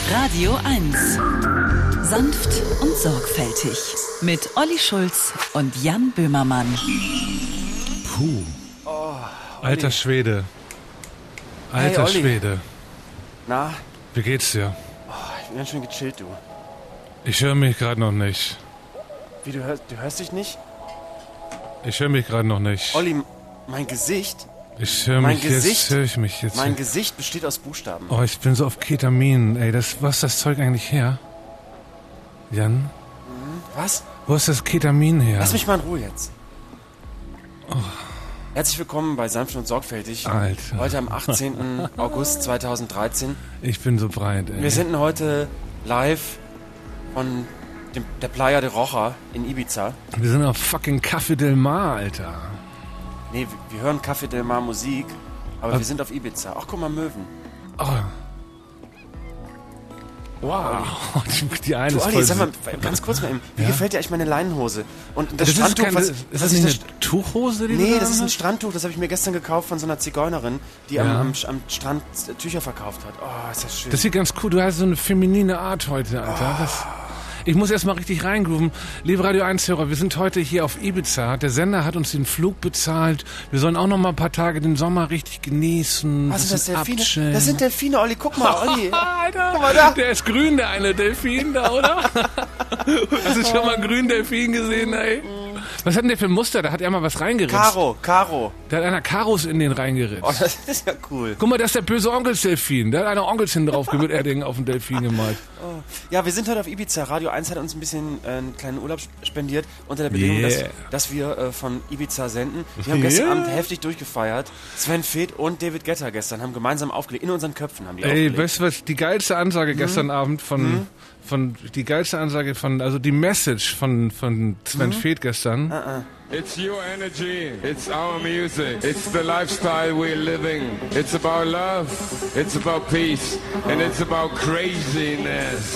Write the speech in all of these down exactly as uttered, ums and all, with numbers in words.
Radio eins. Sanft und sorgfältig. Mit Olli Schulz und Jan Böhmermann. Puh. Oh, Alter Schwede. Alter hey, Schwede. Na? Wie geht's dir? Oh, ich bin ganz schön gechillt, du. Ich höre mich gerade noch nicht. Wie, du hörst, du hörst dich nicht? Ich höre mich gerade noch nicht. Olli, mein Gesicht... Ich höre mein mich Gesicht, jetzt, höre ich mich jetzt. Mein Gesicht besteht aus Buchstaben. Oh, ich bin so auf Ketamin. Ey, das, was ist das Zeug eigentlich her? Jan? Was? Wo ist das Ketamin her? Lass mich mal in Ruhe jetzt. Oh. Herzlich willkommen bei Sanft und Sorgfältig. Alter. Heute am achtzehnten August zweitausenddreizehn. Ich bin so breit, ey. Wir senden heute live von dem, der Playa de Rocha in Ibiza. Wir sind auf fucking Café del Mar, Alter. Nee, wir, wir hören Café del Mar Musik, aber Was? wir sind auf Ibiza. Ach, guck mal, Möwen. Oh. Wow. Die, die eine Du, ist Olli, voll sag mal, süß. ganz kurz mal eben, wie Ja? gefällt dir eigentlich meine Leinenhose? Und das, Das ist, Strandtuch, kein, was, ist was das ich nicht das, eine Tuchhose, die du Nee, da das ist ein hast? Strandtuch, das habe ich mir gestern gekauft von so einer Zigeunerin, die Ja. am, am, am Strand Tücher verkauft hat. Oh, ist das schön. Das sieht ganz cool. Du hast so eine feminine Art heute, Alter. Das, ich muss erst mal richtig reingrooven. Liebe Radio eins-Hörer, wir sind heute hier auf Ibiza. Der Sender hat uns den Flug bezahlt. Wir sollen auch noch mal ein paar Tage den Sommer richtig genießen. Was sind das, bisschen Delfine? abchillen. Das sind Delfine, Olli. Guck mal, Olli. Alter, Guck mal da. der ist grün, der eine Delfin da, oder? Hast du schon mal einen grünen Delfin gesehen, ey? Was hat denn der für ein Muster? Da hat er mal was reingeritzt. Karo, Karo. Da hat einer Karos in den reingeritzt. Oh, das ist ja cool. Guck mal, das ist der böse Onkelsdelfin. Da hat einer Onkels hin drauf mit Erding auf den Delfin gemalt. Oh. Ja, wir sind heute auf Ibiza. Radio eins hat uns ein bisschen äh, einen kleinen Urlaub spendiert, unter der Bedingung, Yeah. dass, dass wir äh, von Ibiza senden. Wir haben gestern Yeah. Abend heftig durchgefeiert. Sven Feth und David Guetta gestern haben gemeinsam aufgelegt. In unseren Köpfen haben die Ey, aufgelegt. weißt du was? Die geilste Ansage gestern Abend von, von, die geilste Ansage von, also die Message von, von Sven Feth gestern. Uh-uh. It's your energy, it's our music, it's the lifestyle we're living. It's about love, it's about peace, and it's about craziness.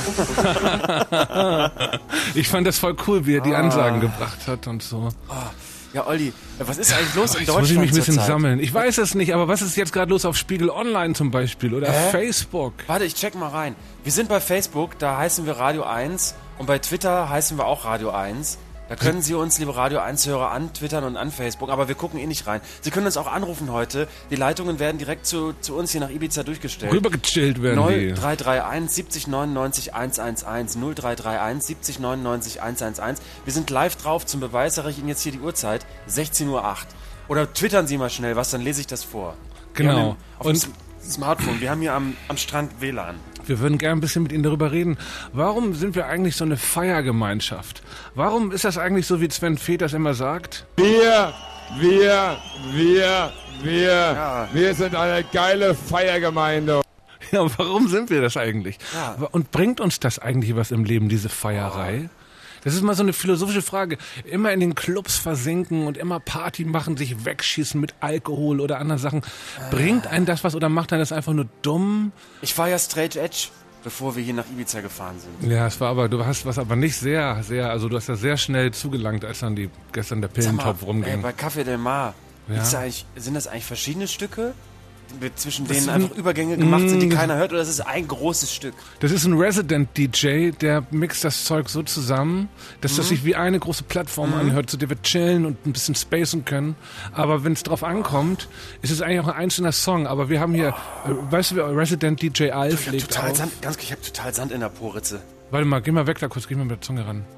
Ich fand das voll cool, wie er die Ansagen gebracht hat und so. Ja, Olli, was ist eigentlich los in Jetzt Deutschland muss ich mich ein bisschen zurzeit? sammeln. Ich weiß es nicht, aber was ist jetzt gerade los auf Spiegel Online zum Beispiel oder Hä? Facebook? Warte, ich check mal rein. Wir sind bei Facebook, da heißen wir Radio eins und bei Twitter heißen wir auch Radio eins. Da können Sie uns, liebe Radio eins-Hörer, antwittern und an Facebook, aber wir gucken eh nicht rein. Sie können uns auch anrufen heute. Die Leitungen werden direkt zu, zu uns hier nach Ibiza durchgestellt. Rübergechillt werden die. null drei drei eins siebzig neunundneunzig hundertelf null drei drei eins siebzig neunundneunzig hundertelf. Wir sind live drauf. Zum Beweis sage ich Ihnen jetzt hier die Uhrzeit. sechzehn Uhr acht. Oder twittern Sie mal schnell was, dann lese ich das vor. Wir Genau. haben den- Auf Und- dem Smartphone. Wir haben hier am, am Strand W L A N. Wir würden gerne ein bisschen mit Ihnen darüber reden. Warum sind wir eigentlich so eine Feiergemeinschaft? Warum ist das eigentlich so, wie Sven Feth das immer sagt? Wir, wir, wir, wir, Ja. wir sind eine geile Feiergemeinde. Ja, warum sind wir das eigentlich? Ja. Und bringt uns das eigentlich was im Leben, diese Feierei? Das ist mal so eine philosophische Frage. Immer in den Clubs versinken und immer Party machen, sich wegschießen mit Alkohol oder anderen Sachen. Bringt einen das was oder macht einen das einfach nur dumm? Ich war ja straight edge, bevor wir hier nach Ibiza gefahren sind. Ja, es war aber, du hast was aber nicht sehr, sehr, also du hast ja sehr schnell zugelangt, als dann die, gestern der Sag mal, Pillentopf ey, rumging. bei Café del Mar, Ja. gibt's da eigentlich, sind das eigentlich verschiedene Stücke, die zwischen Das denen sind- einfach Übergänge gemacht sind, die Mm. keiner hört, oder ist es ein großes Stück? Das ist ein Resident-D J, der mixt das Zeug so zusammen, dass das sich wie eine große Plattform anhört, zu der wir chillen und ein bisschen spacen können. Aber wenn es drauf ankommt, ist es eigentlich auch ein einzelner Song. Aber wir haben hier, äh, weißt du, Resident-D J Alf Ich hab legt total auf. Sand, ganz, ich hab total Sand in der Poritze. Warte mal, geh mal weg da kurz, geh mal mit der Zunge ran.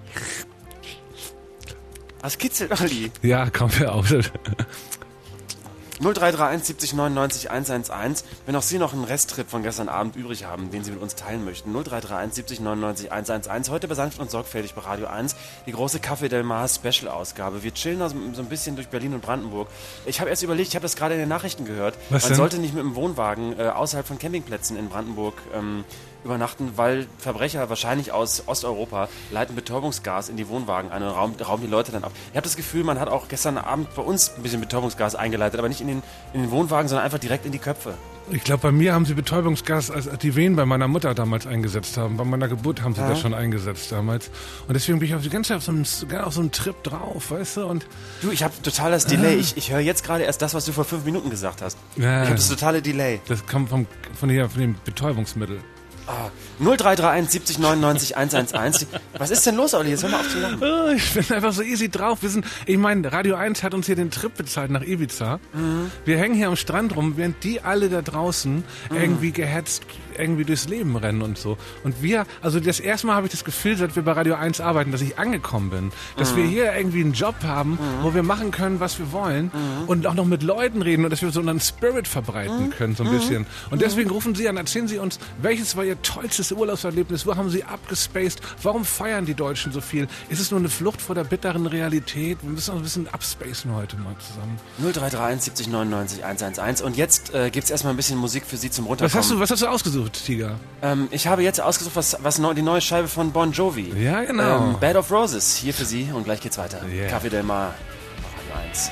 Was kitzelt, Olli? Ja, komm, hör auf. null drei drei eins siebzig neunundneunzig hundertelf. Wenn auch Sie noch einen Resttrip von gestern Abend übrig haben, den Sie mit uns teilen möchten. null drei drei eins siebzig neunundneunzig hundertelf. Heute bei Sanft und Sorgfältig bei Radio eins. Die große Café del Mar Special-Ausgabe. Wir chillen also so ein bisschen durch Berlin und Brandenburg. Ich habe erst überlegt, ich habe das gerade in den Nachrichten gehört. Was Man denn? sollte nicht mit dem Wohnwagen äh, außerhalb von Campingplätzen in Brandenburg ähm, übernachten, weil Verbrecher wahrscheinlich aus Osteuropa leiten Betäubungsgas in die Wohnwagen ein und rauben, rauben die Leute dann ab. Ich habe das Gefühl, man hat auch gestern Abend bei uns ein bisschen Betäubungsgas eingeleitet, aber nicht in den, in den Wohnwagen, sondern einfach direkt in die Köpfe. Ich glaube, bei mir haben sie Betäubungsgas, als die Wehen bei meiner Mutter damals eingesetzt haben. Bei meiner Geburt haben sie Ja. das schon eingesetzt damals. Und deswegen bin ich auf die ganze Zeit auf so einem, auf so einem Trip drauf, weißt du? Und Du, ich habe total das Delay. Ich, ich höre jetzt gerade erst das, was du vor fünf Minuten gesagt hast. Ja. Ich habe das totale Delay. das kommt vom, von, hier, von dem Betäubungsmittel. Ah, null drei drei eins siebzig neunundneunzig hundertelf. Was ist denn los, Olli? Jetzt hör mal auf zu lachen. Oh, ich bin einfach so easy drauf. Wir sind, ich meine, Radio eins hat uns hier den Trip bezahlt nach Ibiza. Mhm. Wir hängen hier am Strand rum, während die alle da draußen mhm. irgendwie gehetzt irgendwie durchs Leben rennen und so. Und wir, also das erste Mal habe ich das Gefühl, seit wir bei Radio eins arbeiten, dass ich angekommen bin. Dass mhm. wir hier irgendwie einen Job haben, mhm. wo wir machen können, was wir wollen mhm. und auch noch mit Leuten reden und dass wir so einen Spirit verbreiten mhm. können, so ein mhm. bisschen. Und deswegen rufen Sie an, erzählen Sie uns, welches war Ihr tollstes Urlaubserlebnis? Wo haben Sie abgespaced? Warum feiern die Deutschen so viel? Ist es nur eine Flucht vor der bitteren Realität? Wir müssen noch ein bisschen abspacen heute mal zusammen. null drei drei eins siebzig neunundneunzig hundertelf. Und jetzt äh, gibt es erstmal ein bisschen Musik für Sie zum Runterkommen. Was hast du, was hast du ausgesucht, Tiger? Ähm, ich habe jetzt ausgesucht, was, was neu, die neue Scheibe von Bon Jovi. Ja, genau. Ähm, Bed of Roses, hier für Sie. Und gleich geht's weiter. Yeah. Café Del Mar, Radio eins.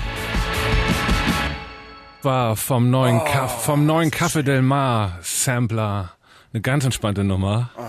War vom neuen, oh, Ka- vom neuen Café Del Mar Sampler. Eine ganz entspannte Nummer. Oh.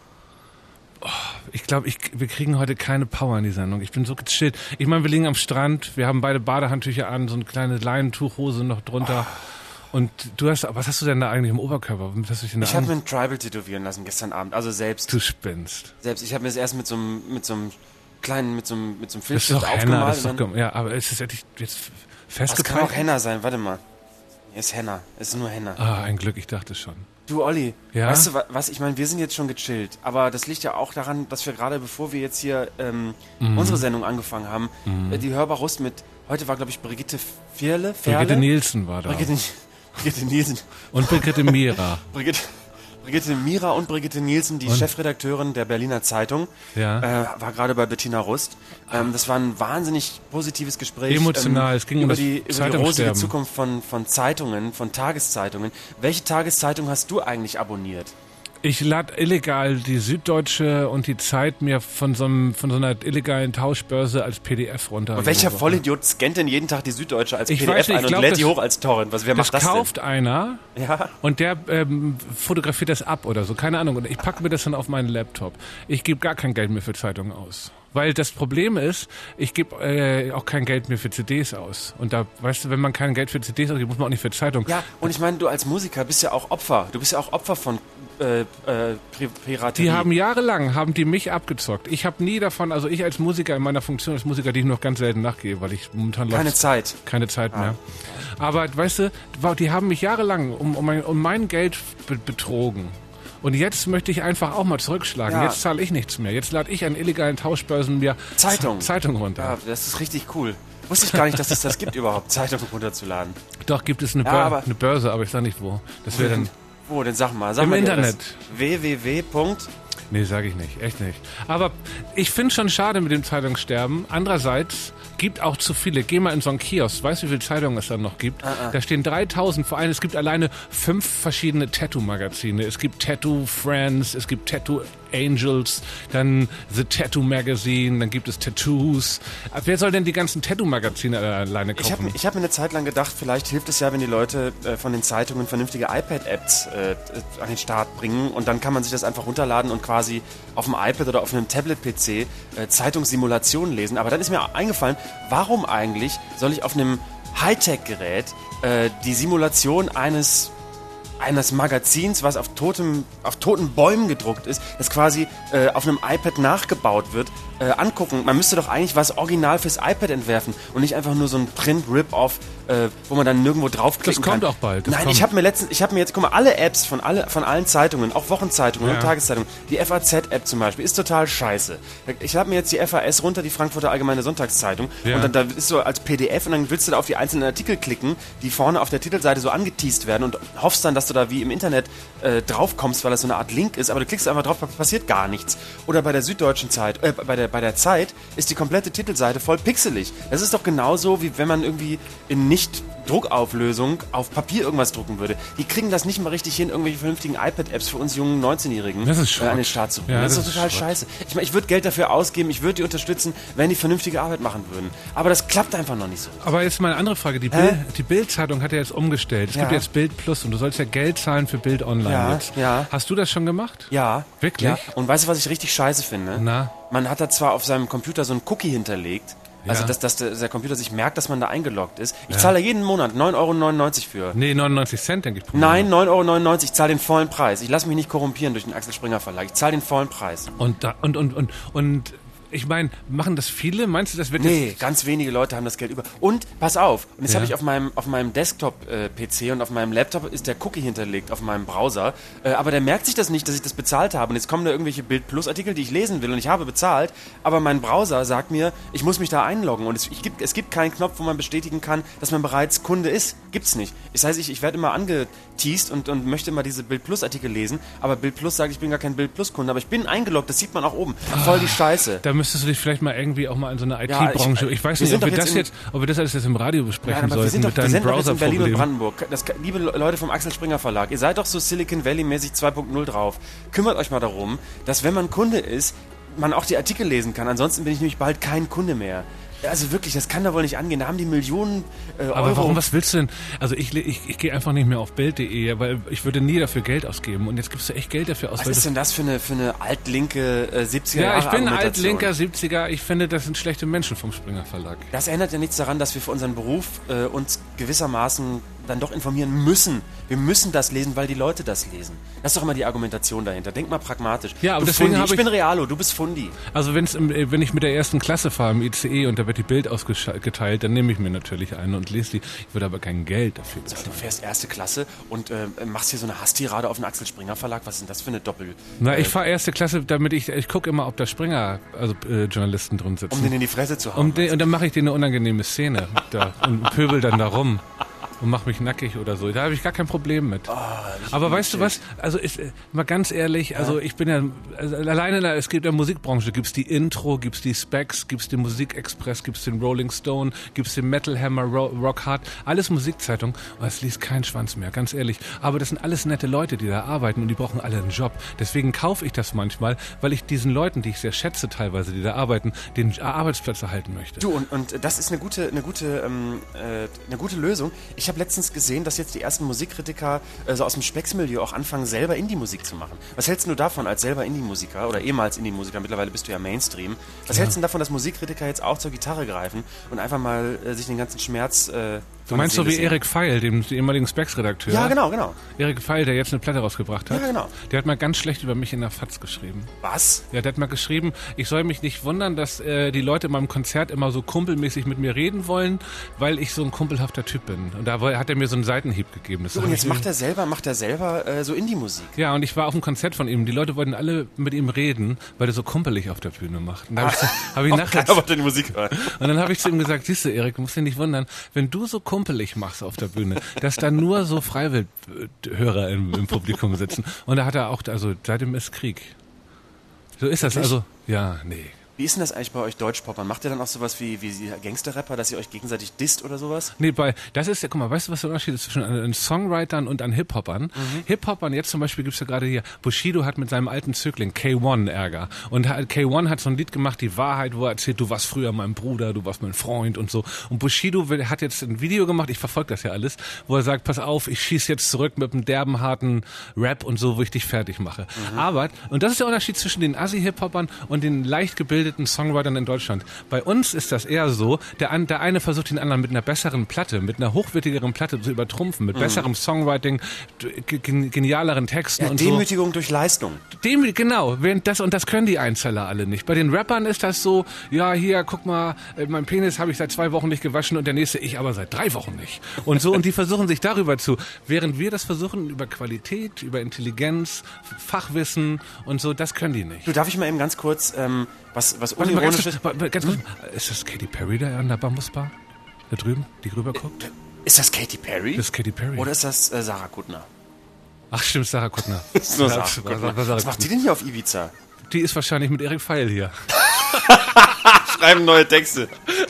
Oh, ich glaube, ich, wir kriegen heute keine Power in die Sendung. Ich bin so gechillt. Ich meine, wir liegen am Strand, wir haben beide Badehandtücher an, so eine kleine Leinentuchhose noch drunter. Oh. Und du hast, was hast du denn da eigentlich im Oberkörper? Hast du dich ich habe mir ein Tribal tätowieren lassen gestern Abend, also selbst. Du spinnst. Selbst, ich habe mir das erst mit so einem, mit so einem kleinen, mit so einem, mit so einem Filzstift aufgemalt. Das ist doch Henna, ja, aber ist es jetzt festgepackt? Das kann auch Henna sein, warte mal. Hier ist Henna, es ist nur Henna. Ah, ein Glück, ich dachte schon. Du, Olli, ja? Weißt du was, ich meine, wir sind jetzt schon gechillt, aber das liegt ja auch daran, dass wir gerade, bevor wir jetzt hier ähm, mhm. unsere Sendung angefangen haben, mhm. äh, die Hörbar Rust mit, heute war, glaube ich, Brigitte Fierle, Ferle? Brigitte Nielsen war da. Brigitte, Brigitte Nielsen. Und Brigitte Mira. Brigitte, Brigitte Mira und Brigitte Nielsen, die und? Chefredakteurin der Berliner Zeitung, ja. äh, war gerade bei Bettina Rust. Ähm, das war ein wahnsinnig positives Gespräch. Emotional, ähm, es ging über um das die, über die rosige Zukunft von, von Zeitungen, von Tageszeitungen. Welche Tageszeitung hast du eigentlich abonniert? Ich lade illegal die Süddeutsche und die Zeit mir von so, einem, von so einer illegalen Tauschbörse als P D F runter. Und welcher Vollidiot scannt denn jeden Tag die Süddeutsche als ich P D F weiß nicht, ein und glaub, lädt das, die hoch als Torrent? Was, wer macht das Das kauft denn? einer ja. und der ähm, fotografiert das ab oder so, keine Ahnung. Und ich packe mir das dann auf meinen Laptop. Ich gebe gar kein Geld mehr für Zeitungen aus. Weil das Problem ist, ich gebe äh, auch kein Geld mehr für C Ds aus. Und da, weißt du, wenn man kein Geld für C Ds ausgibt, muss man auch nicht für Zeitungen. Ja, und ich meine, du als Musiker bist ja auch Opfer. Du bist ja auch Opfer von äh, äh, Piraterie. Die haben jahrelang, haben die mich abgezockt. Ich habe nie davon, also ich als Musiker in meiner Funktion als Musiker, die ich noch ganz selten nachgehe, weil ich momentan... Keine Zeit. Keine Zeit mehr. Ah. Aber weißt du, die haben mich jahrelang um, um, mein, um mein Geld be- betrogen. Und jetzt möchte ich einfach auch mal zurückschlagen. Ja. Jetzt zahle ich nichts mehr. Jetzt lade ich an illegalen Tauschbörsen mir Zeitung. Zeitung runter. Ja, das ist richtig cool. Wusste ich gar nicht, dass es das gibt überhaupt, Zeitungen runterzuladen. Doch, gibt es eine, ja, Bör- aber eine Börse, aber ich sage nicht wo. Das wäre dann... Wo, denn sag mal. Sag Im mal Internet. w w w. Nee, sage ich nicht. Echt nicht. Aber ich finde schon schade mit dem Zeitungssterben. Andererseits gibt auch zu viele. Geh mal in so einen Kiosk. Weißt du, wie viele Zeitungen es dann noch gibt? Ah, ah. Da stehen dreitausend. Vor allem, es gibt alleine fünf verschiedene Tattoo-Magazine. Es gibt Tattoo Friends, es gibt Tattoo Angels, dann The Tattoo Magazine, dann gibt es Tattoos. Wer soll denn die ganzen Tattoo-Magazine alleine kaufen? Ich habe ich hab mir eine Zeit lang gedacht, vielleicht hilft es ja, wenn die Leute äh, von den Zeitungen vernünftige iPad-Apps äh, an den Start bringen und dann kann man sich das einfach runterladen und quasi auf dem iPad oder auf einem Tablet-P C äh, Zeitungssimulationen lesen. Aber dann ist mir eingefallen, warum eigentlich soll ich auf einem Hightech-Gerät äh, die Simulation eines eines Magazins, was auf totem, auf toten Bäumen gedruckt ist, das quasi äh, auf einem iPad nachgebaut wird, äh, angucken. Man müsste doch eigentlich was original fürs iPad entwerfen und nicht einfach nur so ein Print-Rip-Off, äh, wo man dann nirgendwo draufklicken kann. Das kommt auch bald. Das Nein, kommt. ich habe mir letztens, ich habe mir jetzt, guck mal, alle Apps von alle, von allen Zeitungen, auch Wochenzeitungen ja. und Tageszeitungen, die F A Z-App zum Beispiel, ist total scheiße. Ich habe mir jetzt die F A S runter, die Frankfurter Allgemeine Sonntagszeitung, ja. und dann da ist so als P D F und dann willst du da auf die einzelnen Artikel klicken, die vorne auf der Titelseite so angeteased werden und hoffst dann, dass du da wie im Internet äh, draufkommst, weil das so eine Art Link ist, aber du klickst einfach drauf, passiert gar nichts. Oder bei der Süddeutschen Zeit, äh, bei der, bei der Zeit ist die komplette Titelseite voll pixelig. Das ist doch genauso, wie wenn man irgendwie in Nicht-Druckauflösung auf Papier irgendwas drucken würde. Die kriegen das nicht mal richtig hin, irgendwelche vernünftigen iPad-Apps für uns jungen neunzehnjährigen das ist äh, an den Start zu bringen. Ja, das, das ist doch total ist scheiße. Ich meine, ich würde Geld dafür ausgeben, ich würde die unterstützen, wenn die vernünftige Arbeit machen würden. Aber das klappt einfach noch nicht so. Aber jetzt mal eine andere Frage. Die, Bild, die Bild-Zeitung hat ja jetzt umgestellt. Es ja. gibt jetzt Bild Plus und du sollst ja Geld zahlen für Bild Online ja, jetzt. Ja. Hast du das schon gemacht? Ja. Wirklich? Ja. Und weißt du, was ich richtig scheiße finde? Na? Man hat da zwar auf seinem Computer so einen Cookie hinterlegt, Also, Ja. dass, dass der, der Computer sich merkt, dass man da eingeloggt ist. Ich Ja. zahle da jeden Monat neun Euro neunundneunzig für. Nee, neunundneunzig Cent, denke ich. pro Nein, Monat. neun Euro neunundneunzig, ich zahle den vollen Preis. Ich lasse mich nicht korrumpieren durch den Axel Springer Verlag. Ich zahle den vollen Preis. Und, da, und, und, und, und, ich meine, machen das viele? Meinst du, das wird Nee, jetzt... ganz wenige Leute haben das Geld über. Und, pass auf, und jetzt Ja. habe ich auf meinem, auf meinem Desktop-P C und auf meinem Laptop ist der Cookie hinterlegt auf meinem Browser. Äh, aber der merkt sich das nicht, dass ich das bezahlt habe. Und jetzt kommen da irgendwelche Bild-Plus-Artikel, die ich lesen will und ich habe bezahlt. Aber mein Browser sagt mir, ich muss mich da einloggen. Und es, ich gibt, es gibt keinen Knopf, wo man bestätigen kann, dass man bereits Kunde ist. Gibt's nicht. Das heißt, ich, ich werde immer angeteased und, und möchte immer diese Bild-Plus-Artikel lesen. Aber Bild-Plus sagt, ich bin gar kein Bild-Plus-Kunde. Aber ich bin eingeloggt, das sieht man auch oben. Voll die Scheiße. Da müsstest du dich vielleicht mal irgendwie auch mal in so eine Ja, I T-Branche... ich- ich, weiß wir nicht, sind ob wir doch das jetzt jetzt, ob wir das alles jetzt im Radio besprechen Nein, aber wir sollten sind doch, mit wir deinem sind doch jetzt in Berlin und Browser-Problem. Brandenburg. Das, liebe Leute vom Axel Springer Verlag, ihr seid doch so Silicon Valley-mäßig zwei Punkt null drauf. Kümmert euch mal darum, dass wenn man Kunde ist, man auch die Artikel lesen kann. Ansonsten bin ich nämlich bald kein Kunde mehr. Also wirklich, das kann da wohl nicht angehen. Da haben die Millionen äh, Euro. Aber warum, was willst du denn? Also ich, ich, ich gehe einfach nicht mehr auf Bild punkt de, weil ich würde nie dafür Geld ausgeben. Und jetzt gibst du echt Geld dafür aus. Was weil ist das- denn das für eine, für eine altlinke äh, siebziger Ja, Jahre ich bin Argumentation? altlinker, siebziger. Ich finde, das sind schlechte Menschen vom Springer Verlag. Das ändert ja nichts daran, dass wir für unseren Beruf äh, uns gewissermaßen dann doch informieren müssen. Wir müssen das lesen, weil die Leute das lesen. Das ist doch immer die Argumentation dahinter. Denk mal pragmatisch. Ja, aber du deswegen Fundi, habe ich ich- bin Realo, du bist Fundi. Also wenn's, im- äh, wenn ich mit der ersten Klasse fahre im I C E und da wird die Bild ausgeteilt, dann nehme ich mir natürlich eine und lese die. Ich würde aber kein Geld dafür Du bezahlen. fährst erste Klasse und äh, machst hier so eine Hasstirade auf den Axel Springer Verlag. Was ist denn das für eine Doppel... Na, äh, ich fahre erste Klasse, damit ich, ich gucke immer, ob da Springer, also äh, Journalisten drin sitzen. um den in die Fresse zu hauen. Um den, und dann mache ich denen eine unangenehme Szene da und pöbel dann da rum und mache mich nackig oder so. Da habe ich gar kein Problem mit. Aber weißt du was? Also ist, äh, mal ganz ehrlich, also ich bin ja, also alleine, in der- es gibt in der Musikbranche, gibt's die Intro, gibt's die Specs, gibt's den Musikexpress, gibt's den Rolling Stone, gibt's den Metal Hammer, Ro Rock Hard, alles Musikzeitung. Und es liest kein Schwanz mehr, ganz ehrlich. Aber das sind alles nette Leute, die da arbeiten und die brauchen alle einen Job. Deswegen kaufe ich das manchmal, weil ich diesen Leuten, die ich sehr schätze teilweise, die da arbeiten, den Arbeitsplatz erhalten möchte. Du, und, und das ist eine gute, eine gute, ähm, äh, eine gute Lösung. Ich habe letztens gesehen, dass jetzt die ersten Musikkritiker äh, so aus dem Specksmilieu auch anfangen, selber Indie-Musik zu machen. Was hältst du davon als selber Indie-Musiker oder ehemals Indie-Musiker? Mittlerweile bist du ja Mainstream. Was hältst du davon, dass Musikkritiker jetzt auch zur Gitarre greifen und einfach mal äh, sich den ganzen Schmerz äh, Du meinst so wie Erik Feil, dem ehemaligen Specs-Redakteur? Ja, genau, genau. Erik Feil, der jetzt eine Platte rausgebracht hat. Ja, genau. Der hat mal ganz schlecht über mich in der Fatz geschrieben. Was? Ja, der hat mal geschrieben, ich soll mich nicht wundern, dass äh, die Leute in meinem Konzert immer so kumpelmäßig mit mir reden wollen, weil ich so ein kumpelhafter Typ bin. Und da woll- hat er mir so einen Seitenhieb gegeben. Das So, hab und ich jetzt macht er selber, macht er selber äh, so Indie-Musik. Ja, und ich war auf einem Konzert von ihm. Die Leute wollten alle mit ihm reden, weil er so kumpelig auf der Bühne macht. Und da habe ich, hab ich nachher... Keiner wollte die Musik hören. Und dann habe ich zu ihm gesagt, siehst du, Erik, du musst dich nicht wundern, wenn du so kumpelig machst auf der Bühne, dass da nur so Freiwildhörer im, im Publikum sitzen. Und da hat er auch, also seitdem ist Krieg. So ist das, Wirklich? also, ja, nee. Wie ist denn das eigentlich bei euch Deutschpoppern? Macht ihr dann auch sowas wie, wie Gangster-Rapper, dass ihr euch gegenseitig disst oder sowas? Nee, bei, das ist ja, guck mal, weißt du, was der Unterschied ist zwischen an Songwritern und an Hip-Hopern? Mhm. Hip-Hopern, jetzt zum Beispiel gibt's ja gerade hier, Bushido hat mit seinem alten Zögling K eins Ärger. Und hat- K eins hat so ein Lied gemacht, Die Wahrheit, wo er erzählt, du warst früher mein Bruder, du warst mein Freund und so. Und Bushido will, hat jetzt ein Video gemacht, ich verfolge das ja alles, wo er sagt, pass auf, ich schieß jetzt zurück mit einem derben, harten Rap und so, wo ich dich fertig mache. Mhm. Aber, und das ist der Unterschied zwischen den Assi-Hip-Hopern und den leicht gebildeten Songwritern in Deutschland. Bei uns ist das eher so, der, an, der eine versucht den anderen mit einer besseren Platte, mit einer hochwertigeren Platte zu übertrumpfen, mit besserem Songwriting, g- g- genialeren Texten Ja, und Demütigung durch Leistung. so. Dem, genau, während das und das können die Einzeller alle nicht. Bei den Rappern ist das so, ja hier, guck mal, äh, mein Penis habe ich seit zwei Wochen nicht gewaschen und der nächste ich aber seit drei Wochen nicht. Und so, und die versuchen sich darüber zu, während wir das versuchen über Qualität, über Intelligenz, Fachwissen und so, das können die nicht. Du, darf ich mal eben ganz kurz ähm, was, was Warte mal, ganz Unironisches... kurz, warte, ganz kurz. Ist das Katy Perry da an der Bambusbar? Da drüben, die rüber guckt? Ist das Katy Perry? Das ist Katy Perry. Oder ist das äh, Sarah Kuttner? Ach stimmt, Sarah Kuttner. Das ist nur Ja, Sarah was- Kuttner. was- was Sarah Was macht die Kuttner? denn hier auf Ibiza? Die ist wahrscheinlich mit Erik Feil hier. Schreiben neue Texte.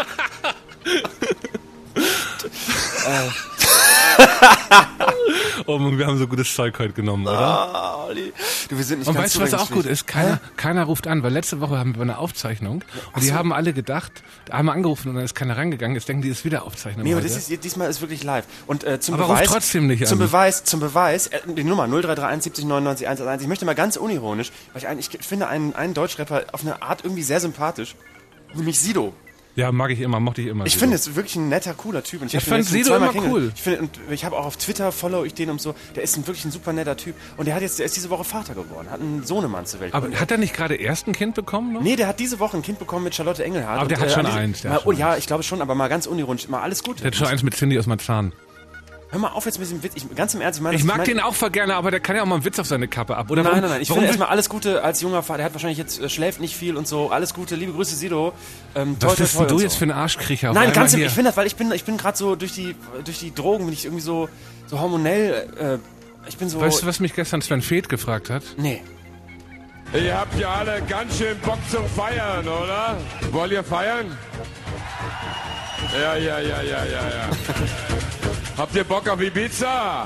Oh Mann, wir haben so gutes Zeug heute genommen, oder? Ah, Olli. Du, wir sind nicht Und ganz weißt du, was auch zurechnungsfähig. gut ist? Keiner, keiner ruft an, weil letzte Woche haben wir eine Aufzeichnung und die haben alle gedacht, haben angerufen und dann ist keiner rangegangen. Jetzt denken die, ist wieder Aufzeichnung Nee, aber heute. das ist, diesmal ist wirklich live. Und äh, zum Aber Beweis... ruf trotzdem nicht Zum an. Beweis, zum Beweis, äh, die Nummer null drei drei eins siebzig neunundneunzig hunderteins. Ich möchte mal ganz unironisch, weil ich, ein, ich finde einen, einen Deutschrapper auf eine Art irgendwie sehr sympathisch, nämlich Sido. Ja, mag ich immer, mochte ich immer. Ich finde, es ist wirklich ein netter, cooler Typ. Und ich ich fand Sido immer cool. Ich, find, und ich habe auch auf Twitter, follow ich den und so. Der ist ein, wirklich ein super netter Typ. Und der hat jetzt, der ist diese Woche Vater geworden, hat einen Sohnemann zur Welt gebracht. Aber hat er nicht gerade erst ein Kind bekommen noch? Nee, der hat diese Woche ein Kind bekommen mit Charlotte Engelhardt. Aber der und, hat schon äh, eins. Der mal, hat schon oh, ja, eins. ich glaube schon, aber mal ganz unironisch. Mal alles Gute. Der hat schon eins mit Cindy aus Marzahn. Hör mal auf jetzt mit diesem Witz. Ich, ganz im Ernst, ich meine... Ich mag mein, den auch voll gerne, aber der kann ja auch mal einen Witz auf seine Kappe ab. Oder nein, warum, nein, nein. Ich warum finde erstmal alles Gute als junger Vater. Der hat wahrscheinlich jetzt, äh, schläft nicht viel und so. Alles Gute, liebe Grüße, Sido. Ähm, toi, Was toi, bist toi denn du und jetzt so. für ein Arschkriecher? Nein, ganz im, hier. ich finde das, weil ich bin, ich bin gerade so durch die, durch die Drogen, bin ich irgendwie so, so hormonell, äh, ich bin so... Weißt du, was mich gestern Sven Feth gefragt hat? Nee. Ihr habt ja alle ganz schön Bock zum Feiern, oder? Wollt ihr feiern? Ja, ja, ja, ja, ja, ja. Habt ihr Bock auf Ibiza?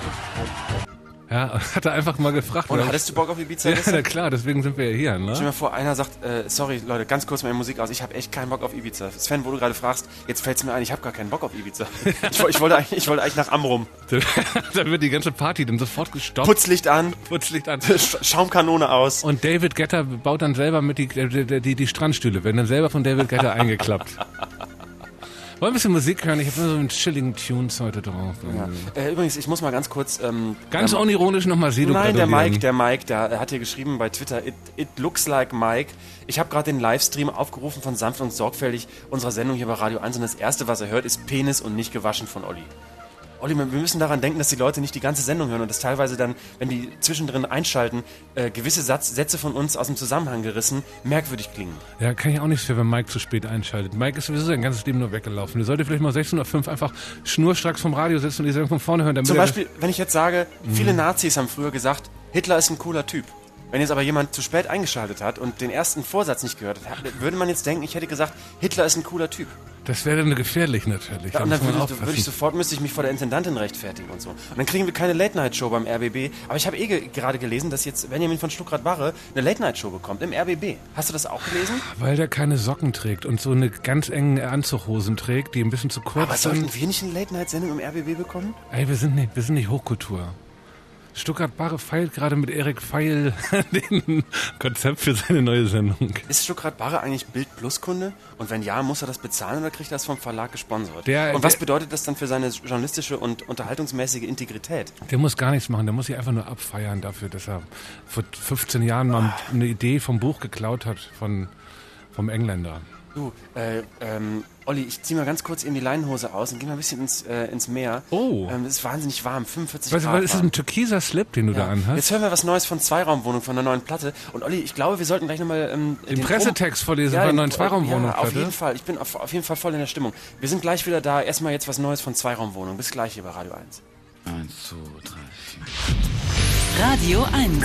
Ja, hat er einfach mal gefragt. Und oder? hattest du Bock auf Ibiza? Ja, gestern? na klar, deswegen sind wir ja hier, ne? Stell dir mal vor, einer sagt, äh, sorry Leute, ganz kurz meine Musik aus, ich habe echt keinen Bock auf Ibiza. Sven, wo du gerade fragst, jetzt fällt's mir ein, ich habe gar keinen Bock auf Ibiza. Ich, ich, wollte, eigentlich, ich wollte eigentlich nach Amrum. Dann wird die ganze Party dann sofort gestoppt. Putzlicht an, Putzlicht an. Sch- Schaumkanone aus. Und David Guetta baut dann selber mit die, die, die, die Strandstühle, werden dann selber von David Guetta eingeklappt. Wollen wir ein bisschen Musik hören? Ich habe nur so einen chilligen Tunes heute drauf. Ja. Äh, übrigens, ich muss mal ganz kurz... Ähm, Ganz ähm, unironisch nochmal Sido Nein, der gratulieren. Mike, der Mike, der hat hier geschrieben bei Twitter, it, it looks like Mike. Ich habe gerade den Livestream aufgerufen von Sanft und Sorgfältig unserer Sendung hier bei Radio eins und das Erste, was er hört, ist Penis und nicht gewaschen von Olli. Olli, wir müssen daran denken, dass die Leute nicht die ganze Sendung hören und dass teilweise dann, wenn die zwischendrin einschalten, äh, gewisse Satz, Sätze von uns aus dem Zusammenhang gerissen, merkwürdig klingen. Ja, kann ich auch nichts für, wenn Mike zu spät einschaltet. Mike ist sowieso sein ganzes Leben nur weggelaufen. Der sollte vielleicht mal sechzehn Uhr fünf einfach schnurstracks vom Radio sitzen und die Sendung von vorne hören. Damit Zum er- Beispiel, wenn ich jetzt sage, viele Nazis haben früher gesagt, Hitler ist ein cooler Typ. Wenn jetzt aber jemand zu spät eingeschaltet hat und den ersten Vorsatz nicht gehört hat, würde man jetzt denken, ich hätte gesagt, Hitler ist ein cooler Typ. Das wäre dann gefährlich natürlich. Ja, Da und muss dann man würde ich, aufpassen. würde ich sofort, müsste ich mich vor der Intendantin rechtfertigen und so. Und dann kriegen wir keine Late-Night-Show beim R B B. Aber ich habe eh ge gerade gelesen, dass jetzt Benjamin von Stuckrad-Barre eine Late-Night-Show bekommt im R B B. Hast du das auch gelesen? Weil der keine Socken trägt und so eine ganz engen Anzughosen trägt, die ein bisschen zu kurz Aber sind. sollten wir nicht eine Late-Night-Sendung im R B B bekommen? Ey, wir sind nicht, wir sind nicht Hochkultur. Stuttgart-Barre feilt gerade mit Erik Feil den Konzept für seine neue Sendung. Ist Stuckrad-Barre eigentlich Bild-Plus-Kunde? Und wenn ja, muss er das bezahlen oder kriegt er das vom Verlag gesponsert? Der- und was der- bedeutet das dann für seine journalistische und unterhaltungsmäßige Integrität? Der muss gar nichts machen, der muss sich einfach nur abfeiern dafür, dass er vor fünfzehn Jahren mal eine Idee vom Buch geklaut hat von, vom Engländer. Du, äh, ähm, Olli, ich zieh mal ganz kurz eben die Leinenhose aus und geh mal ein bisschen ins, äh, ins Meer. Oh. Ähm, es ist wahnsinnig warm, fünfundvierzig Weißt du, Grad was ist das, warm. ein türkiser Slip, den du da anhast? Jetzt hören wir was Neues von Zweiraumwohnung, von der neuen Platte. Und Olli, ich glaube, wir sollten gleich nochmal ähm, Den Pressetext vorlesen von der den- neuen Zweiraumwohnung, Ja, auf Platte. jeden Fall. Ich bin auf, auf jeden Fall voll in der Stimmung. Wir sind gleich wieder da. Erstmal jetzt was Neues von Zweiraumwohnung. Bis gleich hier bei Radio eins. Eins, zwei, drei, vier. Radio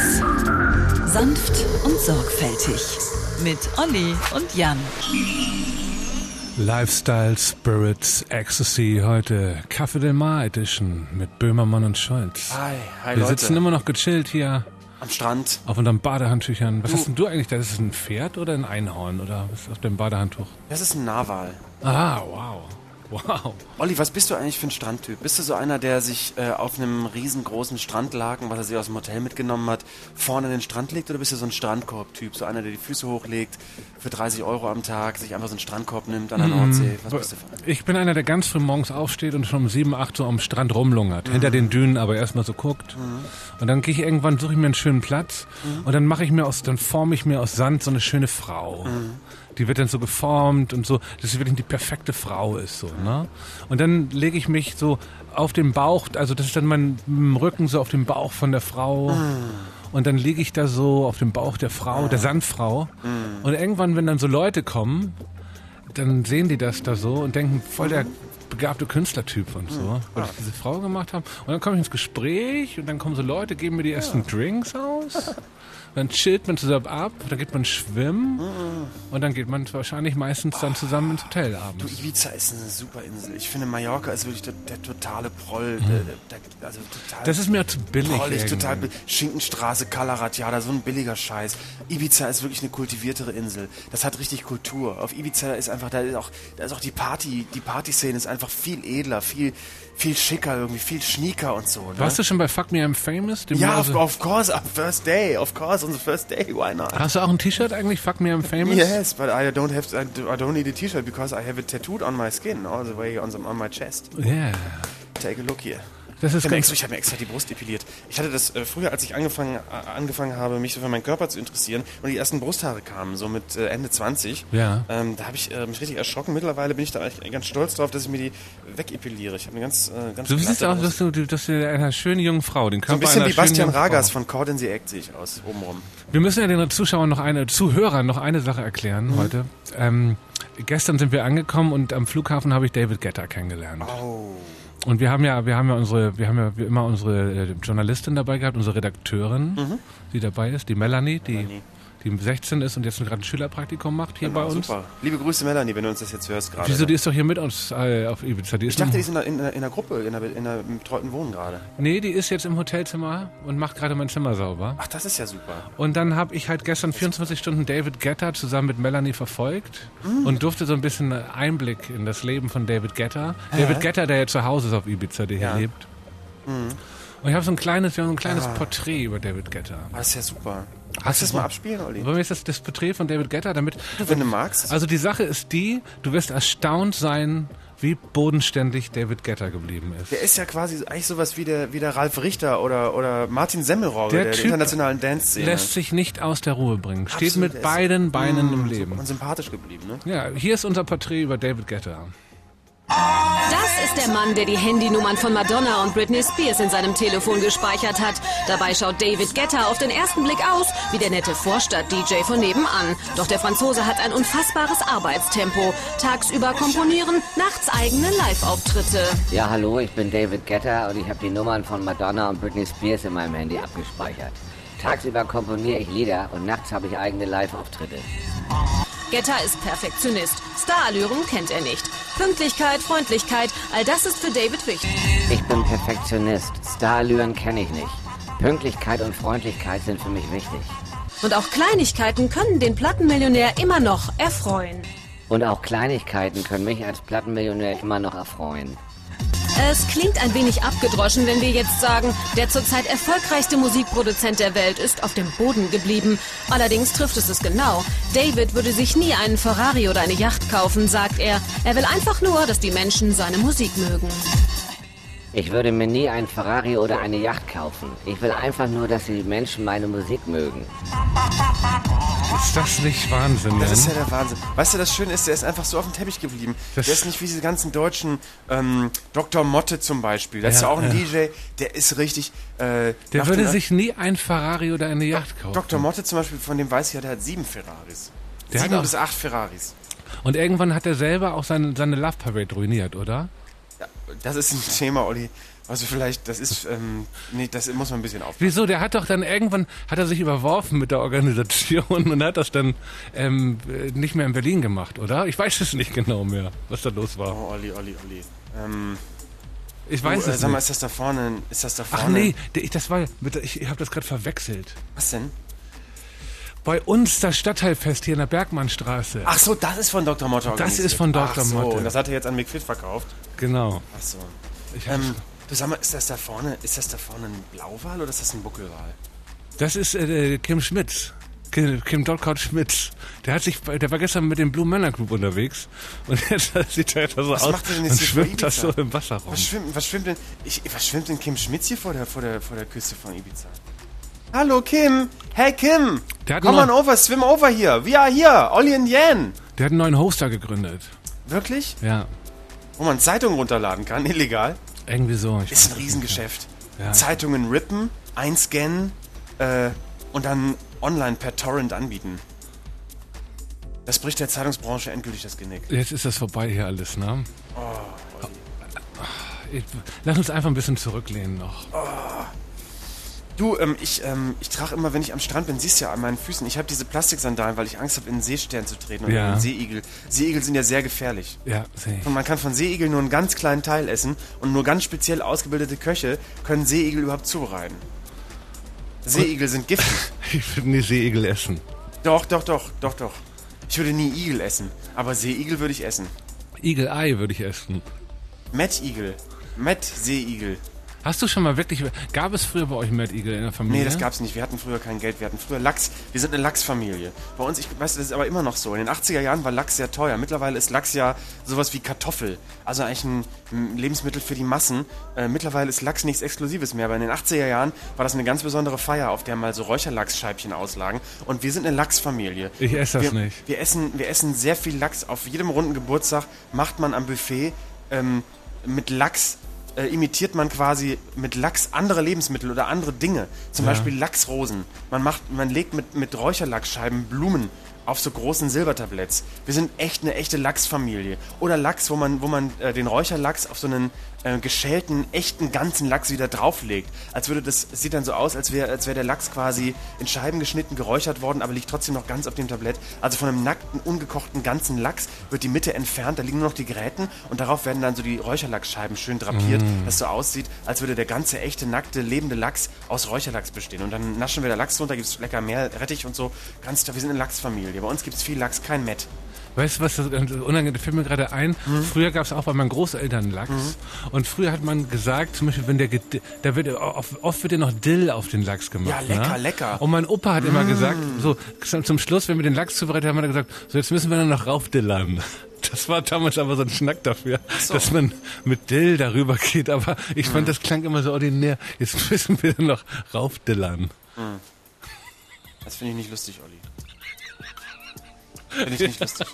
eins. Sanft und sorgfältig. Mit Olli und Jan. Lifestyle, Spirits, Ecstasy, heute Café Del Mar Edition mit Böhmermann und Scholz. Hi, hi Wir Leute. sitzen immer noch gechillt hier Am Strand. auf unseren Badehandtüchern. Was hast denn du eigentlich da? Ist es ein Pferd oder ein Einhorn oder was ist auf dem Badehandtuch? Das ist ein Narwal. Ah, wow. Wow. Olli, was bist du eigentlich für ein Strandtyp? Bist du so einer, der sich äh, auf einem riesengroßen Strandlaken, was er sich aus dem Hotel mitgenommen hat, vorne an den Strand legt? Oder bist du so ein Strandkorb-Typ? So einer, der die Füße hochlegt, für dreißig Euro am Tag, sich einfach so einen Strandkorb nimmt an der Nordsee? Was bist du für einer? Ich bin einer, der ganz früh morgens aufsteht und schon um sieben, acht so am Strand rumlungert. Mhm. Hinter den Dünen aber erstmal so guckt. Mhm. Und dann gehe ich irgendwann, suche ich mir einen schönen Platz mhm. und dann mache ich mir aus, dann forme ich mir aus Sand so eine schöne Frau. Mhm. Die wird dann so geformt und so, dass sie wirklich die perfekte Frau ist, so, ne? Und dann lege ich mich so auf den Bauch, also das ist dann mein Rücken so auf dem Bauch von der Frau. Mm. Und dann liege ich da so auf dem Bauch der Frau, der Sandfrau. Mm. Und irgendwann, wenn dann so Leute kommen, dann sehen die das da so und denken, voll der begabte Künstlertyp und so, weil ich diese Frau gemacht habe. Und dann komme ich ins Gespräch und dann kommen so Leute, geben mir die ersten Drinks aus. Dann chillt man zusammen ab, dann geht man schwimmen und dann geht man wahrscheinlich meistens dann zusammen ins Hotel Du, abends. Ibiza ist eine super Insel. Ich finde, Mallorca ist wirklich der, der totale Proll. Der, der, der, also total Das ist mir zu billig. prollig, irgendwie. total billig. Schinkenstraße, Kalaratjada, so ein billiger Scheiß. Ibiza ist wirklich eine kultiviertere Insel. Das hat richtig Kultur. Auf Ibiza ist einfach, da ist auch, da ist auch die Party, die Partyszene ist einfach viel edler, viel, viel schicker, irgendwie viel schnieker und so. Ne? Warst du schon bei Fuck Me I'm Famous? Dem Ja, also, of, of course, on first day, of course, on the first day, why not? hast du auch ein T-Shirt eigentlich, Fuck Me I'm Famous? Yes, but I don't have, I don't need a T-shirt because I have it tattooed on my skin, all the way on, the, on my chest. Yeah. Take a look here. Das ist Ich habe ganz... mir, ich hab mir extra die Brust epiliert. Ich hatte das äh, früher, als ich angefangen, äh, angefangen habe, mich so für meinen Körper zu interessieren und die ersten Brusthaare kamen, so mit äh, Ende zwanzig. Ja. Ähm, da habe ich äh, mich richtig erschrocken. Mittlerweile bin ich da eigentlich ganz stolz drauf, dass ich mir die wegepiliere. Ich habe eine ganz, äh, ganz Du siehst glatte auch, Brust. dass du, dass du einer schönen jungen Frau, den So Körper ein bisschen einer wie Bastian schönen jungen Ragas Frau. von Caught in the Act sehe ich aus, obenrum. Wir müssen ja den Zuschauern noch eine, Zuhörern noch eine Sache erklären Mhm. heute. Ähm, gestern sind wir angekommen und am Flughafen habe ich David Guetta kennengelernt. Oh. Und wir haben ja, wir haben ja unsere, wir haben ja wie immer unsere äh, Journalistin dabei gehabt, unsere Redakteurin, Mhm. die dabei ist, die Melanie, die, Melanie. die sechzehn ist und jetzt gerade ein Schülerpraktikum macht hier Genau, bei uns. super. Liebe Grüße, Melanie, wenn du uns das jetzt hörst gerade. Wieso, die ist doch hier mit uns äh, auf Ibiza. Die ist Ich dachte, im- die ist in der, in der, in der Gruppe, in der, in der im betreuten Wohnen gerade. Nee, die ist jetzt im Hotelzimmer und macht gerade mein Zimmer sauber. Ach, das ist ja super. Und dann habe ich halt gestern vierundzwanzig Stunden David Guetta zusammen mit Melanie verfolgt und durfte so ein bisschen Einblick in das Leben von David Guetta. David Guetta, der ja zu Hause ist auf Ibiza, der Ja. hier lebt. Und ich habe so ein kleines, wir haben so ein kleines Porträt über David Guetta. Ah, das ist ja super. Hast Kannst du das du- mal abspielen, Olli? Wollen wir jetzt das, das Porträt von David Guetta, damit... Du, wenn du magst. Also die Sache ist die, du wirst erstaunt sein, wie bodenständig David Guetta geblieben ist. Der ist ja quasi eigentlich sowas wie der, wie der Ralf Richter oder, oder Martin Semmelrogge Der der, der Typ internationalen Dance-Szene. Lässt sich nicht aus der Ruhe bringen. Steht Absolut, mit der ist- beiden Beinen im Mm, Leben. Und sympathisch geblieben, ne? Ja, hier ist unser Porträt über David Guetta. Das ist der Mann, der die Handynummern von Madonna und Britney Spears in seinem Telefon gespeichert hat. Dabei schaut David Guetta auf den ersten Blick aus wie der nette Vorstadt-D J von nebenan. Doch der Franzose hat ein unfassbares Arbeitstempo. Tagsüber komponieren, nachts eigene Live-Auftritte. Ja, hallo, ich bin David Guetta und ich habe die Nummern von Madonna und Britney Spears in meinem Handy abgespeichert. Tagsüber komponiere ich Lieder und nachts habe ich eigene Live-Auftritte. Guetta ist Perfektionist. Starallüren kennt er nicht. Pünktlichkeit, Freundlichkeit, all das ist für David wichtig. Ich bin Perfektionist. Starallüren kenne ich nicht. Pünktlichkeit und Freundlichkeit sind für mich wichtig. Und auch Kleinigkeiten können den Plattenmillionär immer noch erfreuen. Und auch Kleinigkeiten können mich als Plattenmillionär immer noch erfreuen. Es klingt ein wenig abgedroschen, wenn wir jetzt sagen, der zurzeit erfolgreichste Musikproduzent der Welt ist auf dem Boden geblieben. Allerdings trifft es es genau. David würde sich nie einen Ferrari oder eine Yacht kaufen, sagt er. Er will einfach nur, dass die Menschen seine Musik mögen. Ich würde mir nie ein Ferrari oder eine Yacht kaufen. Ich will einfach nur, dass die Menschen meine Musik mögen. Ist das nicht Wahnsinn, Das ist ja Jan? der Wahnsinn. Weißt du, das Schöne ist, der ist einfach so auf dem Teppich geblieben. Das- der ist nicht wie diese ganzen deutschen, ähm, Doktor Motte zum Beispiel. Das ist Ja, ja auch ein ja. D J, der ist richtig... Äh, Der nach würde dem- sich nie ein Ferrari oder eine Yacht kaufen. Doktor Motte zum Beispiel, von dem weiß ich ja, der hat sieben Ferraris. Der hat Sieben auch- bis acht Ferraris. Und irgendwann hat er selber auch seine, seine Love Parade ruiniert, oder? Ja, das ist ein Thema, Olli. Also vielleicht, das ist, ähm, nee, das muss man ein bisschen aufpassen. Wieso? Der hat doch dann irgendwann, hat er sich überworfen mit der Organisation und hat das dann ähm, äh, nicht mehr in Berlin gemacht, oder? Ich weiß es nicht genau mehr, was da los war. Oh, Olli, Olli, Olli. Ähm, Ich du, weiß äh, es sag mal, nicht. ist das da vorne, ist das da vorne? Ach nee, der- ich, das war, mit, der- ich, ich habe das gerade verwechselt. Was denn? Bei uns das Stadtteilfest hier in der Bergmannstraße. Ach so, das ist von Doktor Motte organisiert. ist von Doktor Ach so, Motte. und das hat er jetzt an McFit verkauft. Genau. Ach so. Ich hab's- Ähm, du sag mal, ist das da vorne, ist das da vorne ein Blauwal oder ist das ein Buckelwal? Das ist äh, Kim Schmitz. Kim, Kim Dotcott Schmitz. Der hat sich, der war gestern mit dem Blue Manor Group unterwegs und jetzt sieht er da so Was aus macht er denn jetzt und hier für schwimmt das so Ibiza? im Wasser rum. Was schwimmt, was schwimmt denn, ich, was schwimmt denn Kim Schmitz hier vor der, vor der, vor der Küste von Ibiza? Hallo Kim! Hey Kim! Der hat Come on noch- over, swim over here! We are here! Olli and Jan! Der hat einen neuen Hoster gegründet. Wirklich? Ja, Wo man Zeitungen runterladen kann, illegal? irgendwie so. Ich Ist ein weiß es Riesengeschäft. Ja. Zeitungen rippen, einscannen äh, und dann online per Torrent anbieten. Das bricht der Zeitungsbranche endgültig das Genick. nicht. Jetzt ist das vorbei hier alles, ne? Oh, Ich, lass uns einfach ein bisschen zurücklehnen noch. Du, ähm, ich, ähm, ich trage immer, wenn ich am Strand bin, siehst du ja an meinen Füßen, ich habe diese Plastiksandalen, weil ich Angst habe, in den Seestern zu treten oder Ja. in den Seeigel. Seeigel sind ja sehr gefährlich. Ja, sehe ich. Und man kann von Seeigeln nur einen ganz kleinen Teil essen und nur ganz speziell ausgebildete Köche können Seeigel überhaupt zubereiten. Seeigel sind giftig. Ich würde nie Seeigel essen. Doch, doch, doch, doch, doch. Ich würde nie Igel essen, aber Seeigel würde ich essen. Igel-Ei würde ich essen. Mettigel. Matt Seeigel. Hast du schon mal wirklich, gab es früher bei euch Mad Eagle in der Familie? Nee, das gab's nicht. Wir hatten früher kein Geld. Wir hatten früher Lachs. Wir sind eine Lachsfamilie. Bei uns, ich weiß, das ist aber immer noch so. In den achtziger Jahren war Lachs sehr teuer. Mittlerweile ist Lachs ja sowas wie Kartoffel. Also eigentlich ein Lebensmittel für die Massen. Äh, mittlerweile ist Lachs nichts Exklusives mehr. Aber in den achtziger Jahren war das eine ganz besondere Feier, auf der mal so Räucherlachsscheibchen auslagen. Und wir sind eine Lachsfamilie. Ich esse das wir, nicht. Wir essen, wir essen sehr viel Lachs. Auf jedem runden Geburtstag macht man am Buffet ähm, mit Lachs Äh, imitiert man quasi mit Lachs andere Lebensmittel oder andere Dinge. Zum Ja. Beispiel Lachsrosen. Man macht, man legt mit, mit Räucherlachsscheiben Blumen auf so großen Silbertabletts. Wir sind echt eine echte Lachsfamilie. Oder Lachs, wo man, wo man äh, den Räucherlachs auf so einen äh, geschälten, echten, ganzen Lachs wieder drauflegt. Als würde das, es sieht dann so aus, als wäre als wär der Lachs quasi in Scheiben geschnitten, geräuchert worden, aber liegt trotzdem noch ganz auf dem Tablett. Also von einem nackten, ungekochten, ganzen Lachs wird die Mitte entfernt, da liegen nur noch die Gräten und darauf werden dann so die Räucherlachsscheiben schön drapiert, mm. dass so aussieht, als würde der ganze, echte, nackte, lebende Lachs aus Räucherlachs bestehen. Und dann naschen wir da Lachs drunter, gibt es lecker Mehl, Rettich und so. Ganz toll, wir sind eine Lachsfamilie. Bei uns gibt es viel Lachs, kein Mett. Weißt du was, das unangenehm, fällt mir gerade ein, mhm. früher gab es auch bei meinen Großeltern Lachs mhm. und früher hat man gesagt, zum Beispiel, wenn der, da wird, oft wird ja noch Dill auf den Lachs gemacht. Ja, lecker, ne? lecker. Und mein Opa hat mm. immer gesagt, so zum Schluss, wenn wir den Lachs zubereitet haben, hat er gesagt, so jetzt müssen wir nur noch raufdillern. Das war damals aber so ein Schnack dafür, so. Dass man mit Dill darüber geht, aber ich mm. fand, das klang immer so ordinär. Jetzt müssen wir noch raufdillern. Mm. Das finde ich nicht lustig, Olli. Finde ich nicht lustig.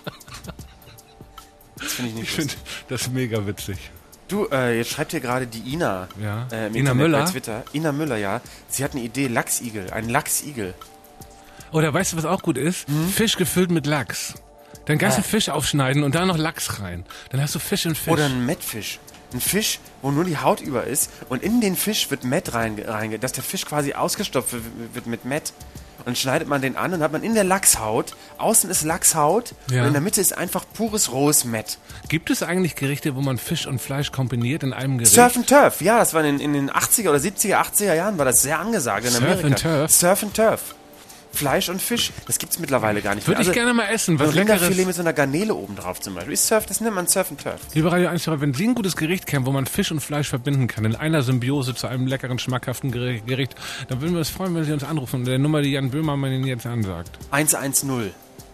Das finde ich nicht ich lustig. Ich finde das mega witzig. Du, äh, jetzt schreibt hier gerade die Ina. Ja. Äh, im Ina Internet Müller? Bei Twitter. Ina Müller, ja. Sie hat eine Idee, Lachsigel. Ein Lachsigel. Oder weißt du, was auch gut ist? Hm? Fisch gefüllt mit Lachs. Dann ganzen ja. Fisch aufschneiden und da noch Lachs rein. Dann hast du Fisch und Fisch. Oder ein Mettfisch. Ein Fisch, wo nur die Haut über ist und in den Fisch wird Mett reinge... Rein, dass der Fisch quasi ausgestopft wird mit Mett. Und dann schneidet man den an und hat man in der Lachshaut, außen ist Lachshaut ja. und in der Mitte ist einfach pures rohes Mett. Gibt es eigentlich Gerichte, wo man Fisch und Fleisch kombiniert in einem Gericht? Surf and Turf, ja, das war in, in den achtziger oder siebziger, achtziger Jahren war das sehr angesagt in Surf Amerika. and Turf? Surf and Turf. Fleisch und Fisch, das gibt's mittlerweile gar nicht Würde mehr. ich gerne mal essen, was so Leckeres. Rinderfilet mit so einer Garnele oben drauf zum Beispiel. Surf, das nennt man Surf and Turf. Liebe Radio eins, wenn Sie ein gutes Gericht kennen, wo man Fisch und Fleisch verbinden kann, in einer Symbiose zu einem leckeren, schmackhaften Gericht, dann würden wir uns freuen, wenn Sie uns anrufen. Der Nummer, die Jan Böhmermann Ihnen jetzt ansagt. eins eins null.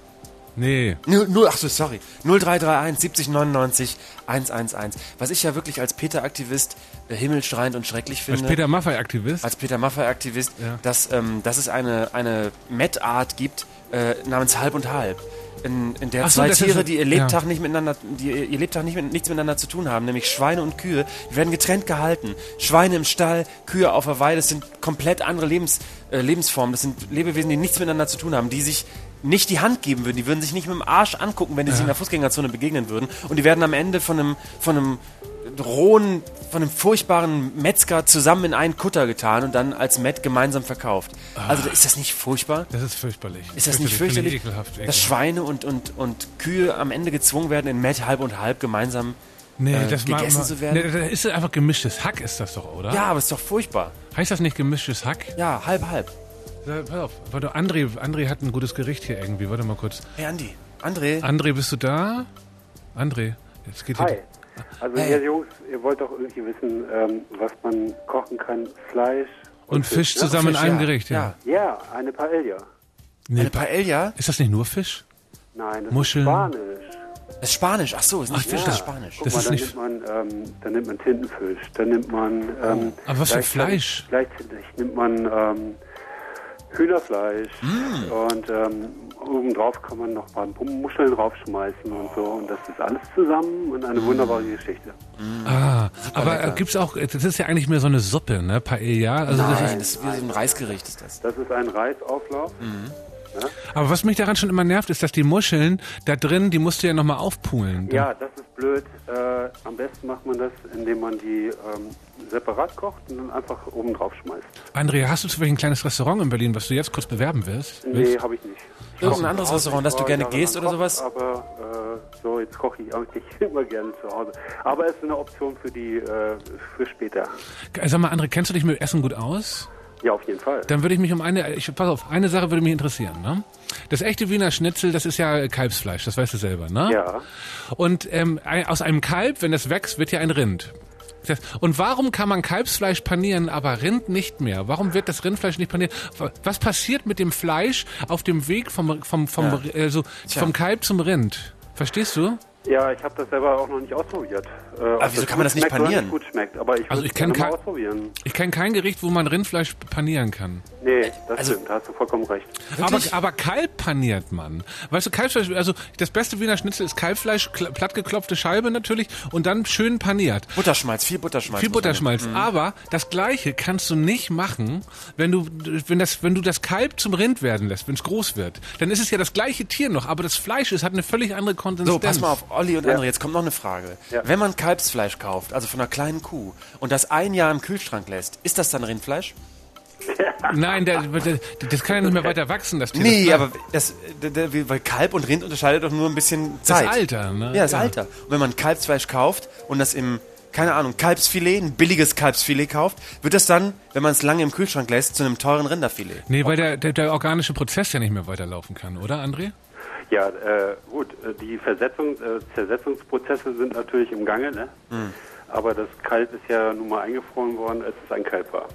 Nee. Null, ach so, sorry. null drei drei eins siebzig neunundneunzig hundertundzehn. Was ich ja wirklich als Peter-Aktivist äh, himmelschreiend und schrecklich finde. Als Peter Maffay-Aktivist? Als Peter Maffay-Aktivist, ja. dass, ähm, dass es eine, eine Met-Art gibt, äh, namens Halb und Halb. In, in der Ach so, zwei das Tiere, ist, die ihr Lebtag ja. nicht miteinander, die ihr Lebtag nicht mit, nichts miteinander zu tun haben, nämlich Schweine und Kühe, die werden getrennt gehalten. Schweine im Stall, Kühe auf der Weide, das sind komplett andere Lebens, äh, Lebensformen. Das sind Lebewesen, die nichts miteinander zu tun haben, die sich nicht die Hand geben würden. Die würden sich nicht mit dem Arsch angucken, wenn die ja. sich in der Fußgängerzone begegnen würden. Und die werden am Ende von einem, von einem rohen, von einem furchtbaren Metzger zusammen in einen Kutter getan und dann als Met gemeinsam verkauft. Ah. Also ist das nicht furchtbar? Das ist fürchterlich. Ist das nicht fürchterlich, ekelhaft, ekelhaft. dass Schweine und, und, und Kühe am Ende gezwungen werden, in Met halb und halb gemeinsam nee, äh, das gegessen mal, zu werden? Nee, das ist einfach gemischtes Hack, ist das doch, oder? Ja, aber ist doch furchtbar. Heißt das nicht gemischtes Hack? Ja, halb, halb. Ja, pass auf, warte, André, André hat ein gutes Gericht hier irgendwie, warte mal kurz. Hey Andi, André. André, bist du da? André, jetzt geht Hi. hier... Also Hey. ihr Jungs, ihr wollt doch irgendwie wissen, ähm, was man kochen kann. Fleisch und, Und Fisch ne? zusammen in Fisch, einem ja. Gericht, ja. Ja, eine Paella. Nee, Eine Paella? ist das nicht nur Fisch? Nein, das Muscheln. ist Spanisch. Das ist Spanisch. Ach so, ist nicht Ach, Fisch, ja. das ist Spanisch. Guck Das mal, ist dann nicht- nimmt man, ähm, dann nimmt man Tintenfisch, dann nimmt man... Ähm, Aber was für gleichzeitig- Fleisch? Gleichzeitig nimmt man ähm, Hühnerfleisch Mm. und ähm, obendrauf kann man noch ein paar Muscheln draufschmeißen und so. Und das ist alles zusammen und eine wunderbare Geschichte. Ah, aber lecker. äh, gibt's auch, das ist ja eigentlich mehr so eine Suppe, ne? Paella. Also das Nein, ist, das ist wie so ein Reisgericht ist das. Das ist ein Reisauflauf. aber was mich daran schon immer nervt, ist, dass die Muscheln da drin, die musst du ja nochmal aufpulen. Ja, das ist blöd. Äh, am besten macht man das, indem man die ähm, separat kocht und dann einfach oben drauf schmeißt. Andrea, hast du zufällig ein kleines Restaurant in Berlin, was du jetzt kurz bewerben wirst? Nee, willst? habe ich nicht. Ich Irgendein koche anderes zu Hause. Restaurant, dass Ich du war gerne jahrelang gehst oder Koch, sowas? Aber äh, so, jetzt koche ich eigentlich immer gerne zu Hause. Aber es ist eine Option für die äh, für später. Sag mal, André, kennst du dich mit Essen gut aus? Ja, auf jeden Fall. Dann würde ich mich um eine, ich, pass auf, eine Sache würde mich interessieren, ne? Das echte Wiener Schnitzel, das ist ja Kalbsfleisch, das weißt du selber, ne? Ja. Und ähm, ein- aus einem Kalb, wenn das wächst, wird ja ein Rind. Und warum kann man Kalbsfleisch panieren, aber Rind nicht mehr? Warum wird das Rindfleisch nicht paniert? Was passiert mit dem Fleisch auf dem Weg vom, vom, vom, Ja. also vom Kalb zum Rind? Verstehst du? Ja, ich habe das selber auch noch nicht ausprobiert. Äh, ob wieso kann man das nicht schmeckt oder panieren? Nicht gut schmeckt, aber ich Also würde ich kenn es gerne mal kein- ausprobieren. Ich kenne kein Gericht, wo man Rindfleisch panieren kann. Nee, das Also- stimmt, da hast du vollkommen recht. Aber, aber Kalb paniert man. Weißt du, Kalbsfleisch, also das beste Wiener Schnitzel ist Kalbfleisch, kl- plattgeklopfte Scheibe natürlich und dann schön paniert. Butterschmalz, viel Butterschmalz. Viel muss man Butterschmalz. nehmen. Aber das Gleiche kannst du nicht machen, wenn du, wenn das, wenn du das Kalb zum Rind werden lässt, wenn es groß wird. Dann ist es ja das gleiche Tier noch, aber das Fleisch ist, hat eine völlig andere Konsistenz. So, pass mal auf, Olli und André, jetzt kommt noch eine Frage. Ja. Wenn man Kalbsfleisch kauft, also von einer kleinen Kuh, und das ein Jahr im Kühlschrank lässt, ist das dann Rindfleisch? Nein, der, der, das kann ja nicht mehr weiter wachsen, das Tier. Nee, das, aber das, der, der, weil Kalb und Rind unterscheidet doch nur ein bisschen das Zeit. Alter, ne? Ja, das Alter. Und wenn man Kalbsfleisch kauft und das im, keine Ahnung, Kalbsfilet, ein billiges Kalbsfilet kauft, wird das dann, wenn man es lange im Kühlschrank lässt, zu einem teuren Rinderfilet. Nee, weil der, der, der organische Prozess ja nicht mehr weiterlaufen kann, oder, André? Ja, äh, gut, äh, die Versetzung, äh, Zersetzungsprozesse sind natürlich im Gange, ne? Hm. Aber das Kalb ist ja nun mal eingefroren worden, als es ein Kalb war.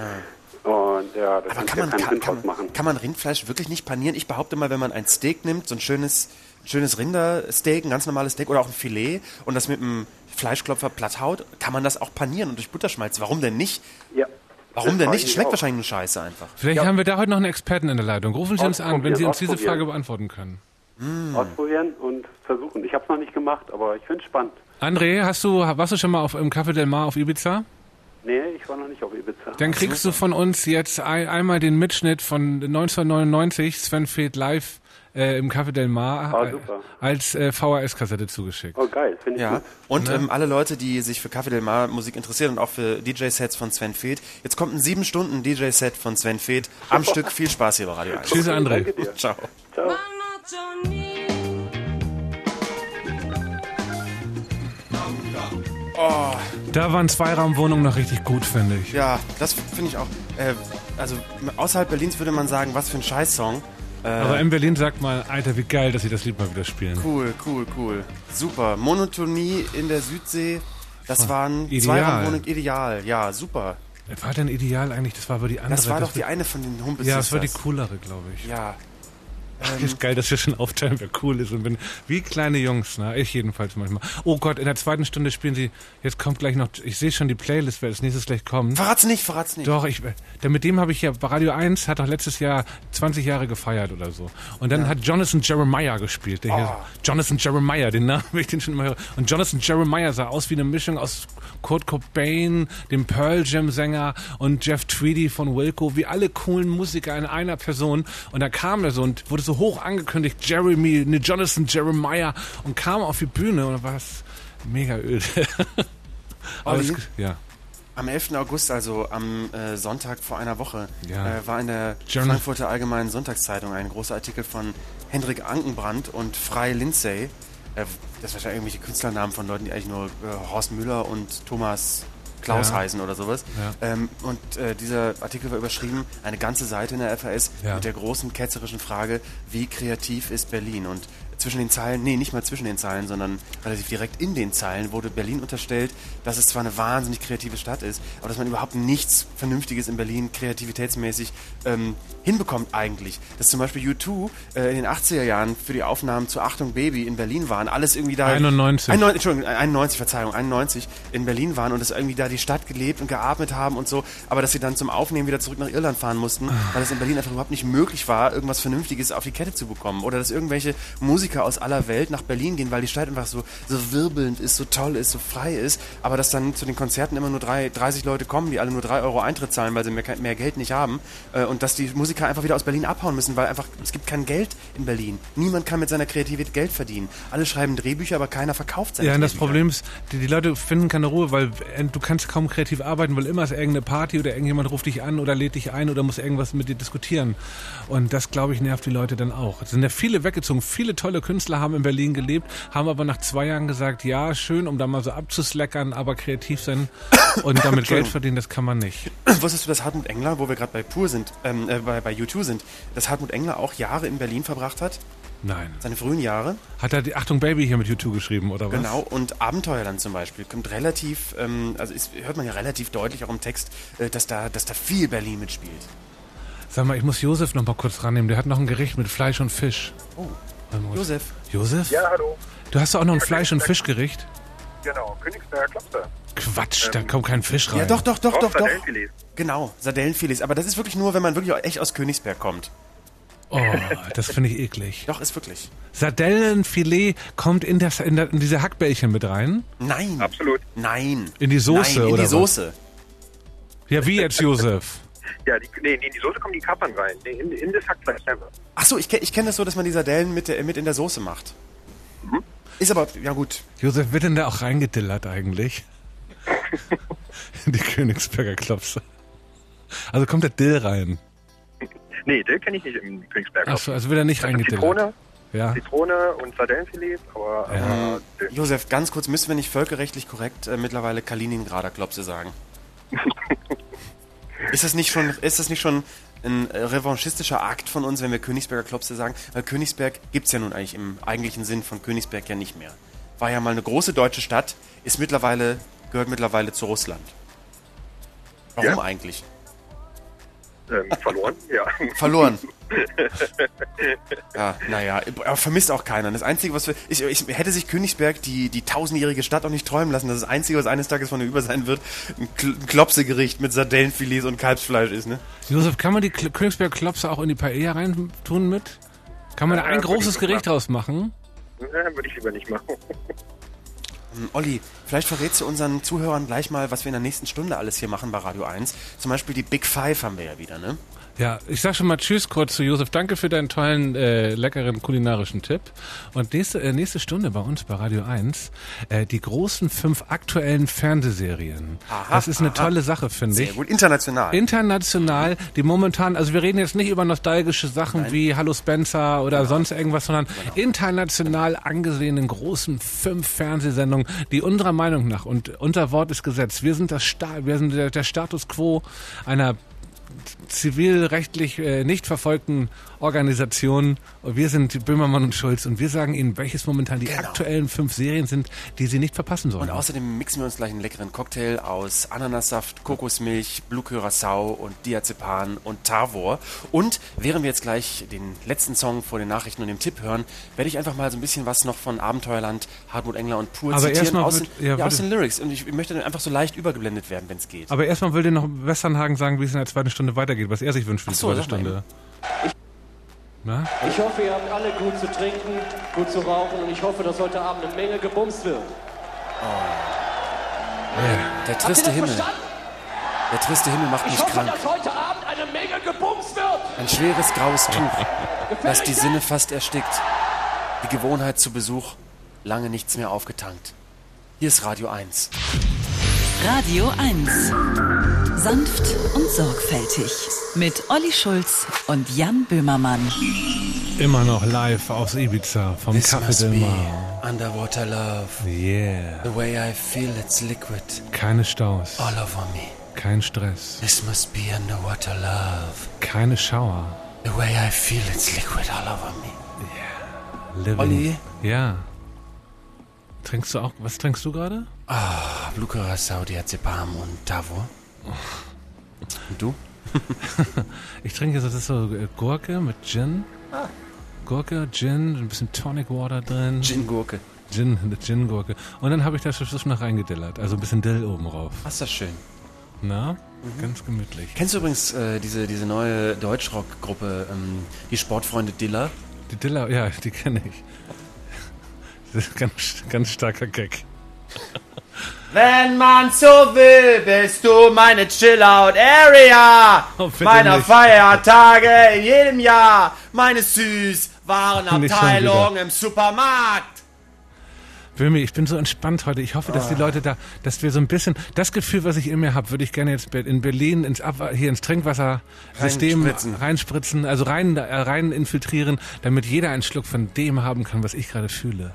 Und ja, das Aber kannst kann ja man, keinen kann, Sinn kann, draus machen. kann man Rindfleisch wirklich nicht panieren? Ich behaupte mal, wenn man ein Steak nimmt, so ein schönes, schönes Rindersteak, ein ganz normales Steak oder auch ein Filet und das mit einem Fleischklopfer platt haut, kann man das auch panieren und durch Butterschmalz. Warum denn nicht? Ja. Warum Das denn frage nicht? ich Es schmeckt auch. wahrscheinlich nur scheiße einfach. Vielleicht haben wir da heute noch einen Experten in der Leitung. Rufen Sie uns an, wenn Sie uns diese Ausprobieren. Frage beantworten können. Ausprobieren und versuchen. Ich habe es noch nicht gemacht, aber ich finde es spannend. André, hast du, warst du schon mal auf, im Café Del Mar auf Ibiza? Nee, ich war noch nicht auf Ibiza. Dann kriegst du von uns jetzt ein, einmal den Mitschnitt von neunzehnhundertneunundneunzig, Sven Feth live äh, im Café Del Mar Ah, äh, super. als äh, V H S-Kassette zugeschickt. Oh, geil, finde ich Ja, gut. und ähm, alle Leute, die sich für Café Del Mar Musik interessieren und auch für D J-Sets von Sven Feth, jetzt kommt ein sieben Stunden D J-Set von Sven Feth am Stück. Viel Spaß hier bei Radio eins. Tschüss, André. Danke dir. Ciao. Ciao. Da waren Zweiraumwohnungen noch richtig gut, finde ich. Ja, das finde ich auch. Äh, also außerhalb Berlins würde man sagen, was für ein Scheißsong. Äh, Aber in Berlin sagt man, Alter, wie geil, dass sie das Lied mal wieder spielen. Cool, cool, cool. Super. Monotonie in der Südsee. Das waren Ideal. Zweiraumwohnung ideal. Ja, super. Was war denn ideal eigentlich? Das war aber die andere. Das war doch die war- eine von den Humpel Ja, das war die Sisters. coolere, glaube ich. Ja. Das ist geil, dass wir schon aufteilen, wer cool ist und bin wie kleine Jungs, ne? Ich jedenfalls manchmal. Oh Gott, in der zweiten Stunde spielen sie, jetzt kommt gleich noch, ich sehe schon die Playlist, wer als nächstes gleich kommt. Verrat's nicht, verrat's nicht. Doch, ich, denn mit dem habe ich ja, bei Radio eins hat doch letztes Jahr zwanzig Jahre gefeiert oder so. Und dann hat Jonathan Jeremiah gespielt. Der hier, Jonathan Jeremiah, den Namen, wenn ich den schon immer höre. Und Jonathan Jeremiah sah aus wie eine Mischung aus Kurt Cobain, dem Pearl Jam Sänger und Jeff Tweedy von Wilco, wie alle coolen Musiker in einer Person. Und da kam er so und wurde so hoch angekündigt, Jeremy, ne, Jonathan Jeremiah, und kam auf die Bühne und dann war es mega öde. Aber Olli? es, ja. Am elften August, also am äh, Sonntag vor einer Woche, Ja. äh, war in der Journal- Frankfurter Allgemeinen Sonntagszeitung ein großer Artikel von Hendrik Ankenbrand und Frei Lindsay. Äh, das sind wahrscheinlich irgendwelche Künstlernamen von Leuten, die eigentlich nur äh, Horst Müller und Thomas Klaus Ja. heißen oder sowas. Ja. Ähm, und äh, dieser Artikel war überschrieben, eine ganze Seite in der F A S Ja. mit der großen ketzerischen Frage, wie kreativ ist Berlin? Und zwischen den Zeilen, nee, nicht mal zwischen den Zeilen, sondern relativ direkt in den Zeilen wurde Berlin unterstellt, dass es zwar eine wahnsinnig kreative Stadt ist, aber dass man überhaupt nichts Vernünftiges in Berlin kreativitätsmäßig ähm, hinbekommt eigentlich. Dass zum Beispiel U zwei äh, in den achtziger Jahren für die Aufnahmen zu Achtung Baby in Berlin waren, alles irgendwie da... einundneunzig. einundneunzig, Entschuldigung, einundneunzig, Verzeihung, einundneunzig in Berlin waren und dass irgendwie da die Stadt gelebt und geatmet haben und so, aber dass sie dann zum Aufnehmen wieder zurück nach Irland fahren mussten, weil es in Berlin einfach überhaupt nicht möglich war, irgendwas Vernünftiges auf die Kette zu bekommen. Oder dass irgendwelche Musiker aus aller Welt nach Berlin gehen, weil die Stadt einfach so, so wirbelnd ist, so toll ist, so frei ist, aber dass dann zu den Konzerten immer nur drei, dreißig Leute kommen, die alle nur drei Euro Eintritt zahlen, weil sie mehr, mehr Geld nicht haben, äh, und dass die Musiker einfach wieder aus Berlin abhauen müssen, weil einfach, es gibt kein Geld in Berlin. Niemand kann mit seiner Kreativität Geld verdienen. Alle schreiben Drehbücher, aber keiner verkauft seine Ja, und das Drehbücher. Problem ist, die, die Leute finden keine Ruhe, weil äh, du kannst kaum kreativ arbeiten, weil immer ist irgendeine Party oder irgendjemand ruft dich an oder lädt dich ein oder muss irgendwas mit dir diskutieren. Und das, glaube ich, nervt die Leute dann auch. Es sind ja viele weggezogen. Viele tolle Künstler haben in Berlin gelebt, haben aber nach zwei Jahren gesagt, ja, schön, um da mal so abzuslackern, aber kreativ sein und damit Geld verdienen, das kann man nicht. Wusstest du, dass Hartmut Engler, wo wir gerade bei Pur sind, ähm, äh, bei, bei U zwei sind, dass Hartmut Engler auch Jahre in Berlin verbracht hat? Nein. Seine frühen Jahre. Hat er die Achtung Baby hier mit U zwei geschrieben, oder was? Genau, und Abenteuerland zum Beispiel kommt relativ, ähm, also ist, hört man ja relativ deutlich auch im Text, äh, dass, da, dass da viel Berlin mitspielt. Sag mal, ich muss Josef noch mal kurz rannehmen. Der hat noch ein Gericht mit Fleisch und Fisch. Oh, Josef. Josef? Ja, hallo. Du hast doch auch noch ein Ja, Fleisch- und Königsberg- Fischgericht? Genau, Königsberger Klopster. Quatsch, Ähm, da kommt kein Fisch rein. Ja, doch, doch, doch, doch, doch. Sardellenfilet. Genau, Sardellenfilets. Aber das ist wirklich nur, wenn man wirklich auch echt aus Königsberg kommt. Oh, das finde ich eklig. Doch, ist wirklich. Sardellenfilet kommt in, das, in, der, in diese Hackbällchen mit rein? Nein. Absolut. Nein. In die Soße, Nein, in oder die Soße. Was? Ja, wie jetzt, Josef? Ja, die, nee, nee, in die Soße kommen die Kapern rein. Nee, in, in das Hackfleisch selber. Ach so, ich, ke- ich kenne das so, dass man die Sardellen mit, der- mit in der Soße macht. Mhm. Ist aber, ja gut. Josef, wird denn da auch reingedillert eigentlich? In die Königsberger Klopse. Also kommt der Dill rein? Nee, den kenne ich nicht im Königsberger. Achso, also wird er nicht Also reingedillert? Zitrone, Ja. Zitrone und Sardellenfilet, aber... Ja. aber äh, Josef, ganz kurz, müssen wir nicht völkerrechtlich korrekt äh, mittlerweile Kaliningrader Klopse sagen? Ist das nicht schon, ist das nicht schon ein äh, revanchistischer Akt von uns, wenn wir Königsberger Klopse sagen? Weil Königsberg gibt's ja nun eigentlich im eigentlichen Sinn von Königsberg ja nicht mehr. War ja mal eine große deutsche Stadt, ist mittlerweile, gehört mittlerweile zu Russland. Warum Ja. eigentlich? ähm, verloren, ja. Verloren. Ja, naja, aber vermisst auch keiner. Das Einzige, was wir, ich, ich hätte sich Königsberg, die, die tausendjährige Stadt, auch nicht träumen lassen, dass das Einzige, was eines Tages von der über sein wird, ein, Kl- ein Klopsegericht mit Sardellenfilets und Kalbsfleisch ist, ne? Josef, kann man die Kl- Königsberger Klopse auch in die Paella reintun mit? Kann man da Ja, ein würde großes ich Gericht machen. draus machen? Ja, würde ich lieber nicht machen. Hm, Olli, vielleicht verrätst du unseren Zuhörern gleich mal, was wir in der nächsten Stunde alles hier machen bei Radio eins. Zum Beispiel die Big Five haben wir ja wieder, ne? Ja, ich sag schon mal Tschüss kurz zu Josef. Danke für deinen tollen, äh, leckeren kulinarischen Tipp. Und nächste, äh, nächste Stunde bei uns bei Radio eins, äh, die großen fünf aktuellen Fernsehserien. Aha, das ist eine aha. tolle Sache, finde Sehr ich. gut, international. International, die momentan, also wir reden jetzt nicht über nostalgische Sachen Nein. wie Hallo Spencer oder Genau. sonst irgendwas, sondern international angesehenen großen fünf Fernsehsendungen, die unserer Meinung nach, und unser Wort ist Gesetz, wir sind das Sta wir sind der, der Status quo einer zivilrechtlich äh, nicht verfolgten Organisationen. Wir sind Böhmermann und Schulz und wir sagen Ihnen, welches momentan die Genau. aktuellen fünf Serien sind, die Sie nicht verpassen sollen. Und außerdem mixen wir uns gleich einen leckeren Cocktail aus Ananassaft, Kokosmilch, Blue Curacao und Diazepam und Tavor. Und während wir jetzt gleich den letzten Song vor den Nachrichten und dem Tipp hören, werde ich einfach mal so ein bisschen was noch von Abenteuerland, Hartmut Engler und Pur Aber zitieren erstmal aus, wird- den, ja, ja, würde- aus den Lyrics. Und ich möchte dann einfach so leicht übergeblendet werden, wenn es geht. Aber erstmal will dir noch Westernhagen sagen, wie es in der zweiten Stunde weitergeht, was er sich wünscht für die Ach so, zweite sag mal Stunde. Na? Ich hoffe, ihr habt alle gut zu trinken, gut zu rauchen und ich hoffe, dass heute Abend eine Menge gebumst wird. Der Habt ihr triste das Himmel. verstanden? Der triste Himmel macht Ich mich hoffe, krank. dass heute Abend eine Menge gebumst wird. Ein schweres graues Tuch, das die euch Sinne fast erstickt. Die Gewohnheit zu Besuch, lange nichts mehr aufgetankt. Hier ist Radio eins. Radio eins. Sanft und sorgfältig. Mit Olli Schulz und Jan Böhmermann. Immer noch live aus Ibiza vom This Café must Del be Mar. underwater love. Yeah. The way I feel it's liquid Keine Staus. all over me. Kein Stress. This must be underwater love. Keine Schauer. The way I feel it's liquid all over me. Living. Olli? Ja. Trinkst du auch, was trinkst du gerade? Ah, Blue Curacao, Diazepam und Tavor. Und du? Ich trinke, das ist so äh, Gurke mit Gin. Gurke, Gin, ein bisschen Tonic Water drin. Gin-Gurke. Gin, eine Gin-Gurke. Und dann habe ich da zum Schluss noch reingedillert. Also ein bisschen Dill oben rauf. Was ist das schön. Na? Ganz gemütlich. Kennst du übrigens äh, diese, diese neue Deutschrock-Gruppe, ähm, die Sportfreunde Diller? Die Diller, ja, die kenne ich. Das ist ganz, ganz starker Gag. Wenn man so will, bist du meine Chill-Out-Area Oh, bitte meiner nicht. Feiertage in jedem Jahr. Meine Nicht schon Süßwarenabteilung wieder. im Supermarkt. Böhmi, ich bin so entspannt heute. Ich hoffe, dass die Leute da, dass wir so ein bisschen, das Gefühl, was ich in mir habe, würde ich gerne jetzt in Berlin ins Abwa- hier ins Trinkwassersystem Reinspritzen. reinspritzen, also rein, äh, rein infiltrieren, damit jeder einen Schluck von dem haben kann, was ich gerade fühle.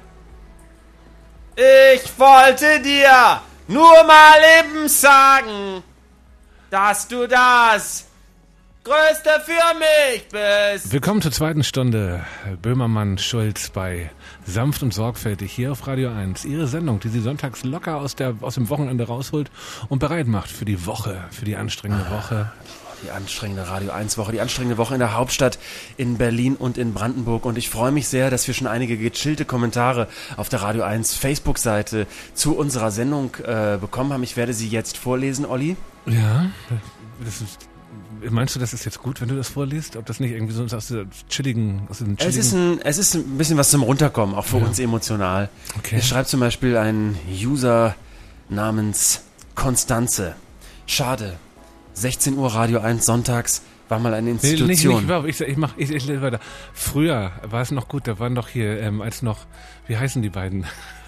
Ich wollte dir nur mal eben sagen, dass du das Größte für mich bist. Willkommen zur zweiten Stunde. Böhmermann, Schulz bei Sanft und Sorgfältig hier auf Radio eins. Ihre Sendung, die Sie sonntags locker aus, der, aus dem Wochenende rausholt und bereit macht für die Woche, für die anstrengende Woche. Die anstrengende Radio eins Woche, die anstrengende Woche in der Hauptstadt, in Berlin und in Brandenburg. Und ich freue mich sehr, dass wir schon einige gechillte Kommentare auf der Radio eins Facebook-Seite zu unserer Sendung äh, bekommen haben. Ich werde sie jetzt vorlesen, Olli. Ja, das ist... Meinst du, das ist jetzt gut, wenn du das vorliest? Ob das nicht irgendwie so aus der chilligen... Aus dem chilligen es, ist ein, es ist ein bisschen was zum Runterkommen, auch für ja. uns emotional. Okay. Hier schreibt zum Beispiel ein User namens Konstanze. Schade, sechzehn Uhr Radio eins sonntags war mal eine Institution. Nee, nicht, nicht, ich, ich mach, ich, ich lese weiter. Früher war es noch gut, da waren doch hier, ähm, als noch, wie heißen die beiden?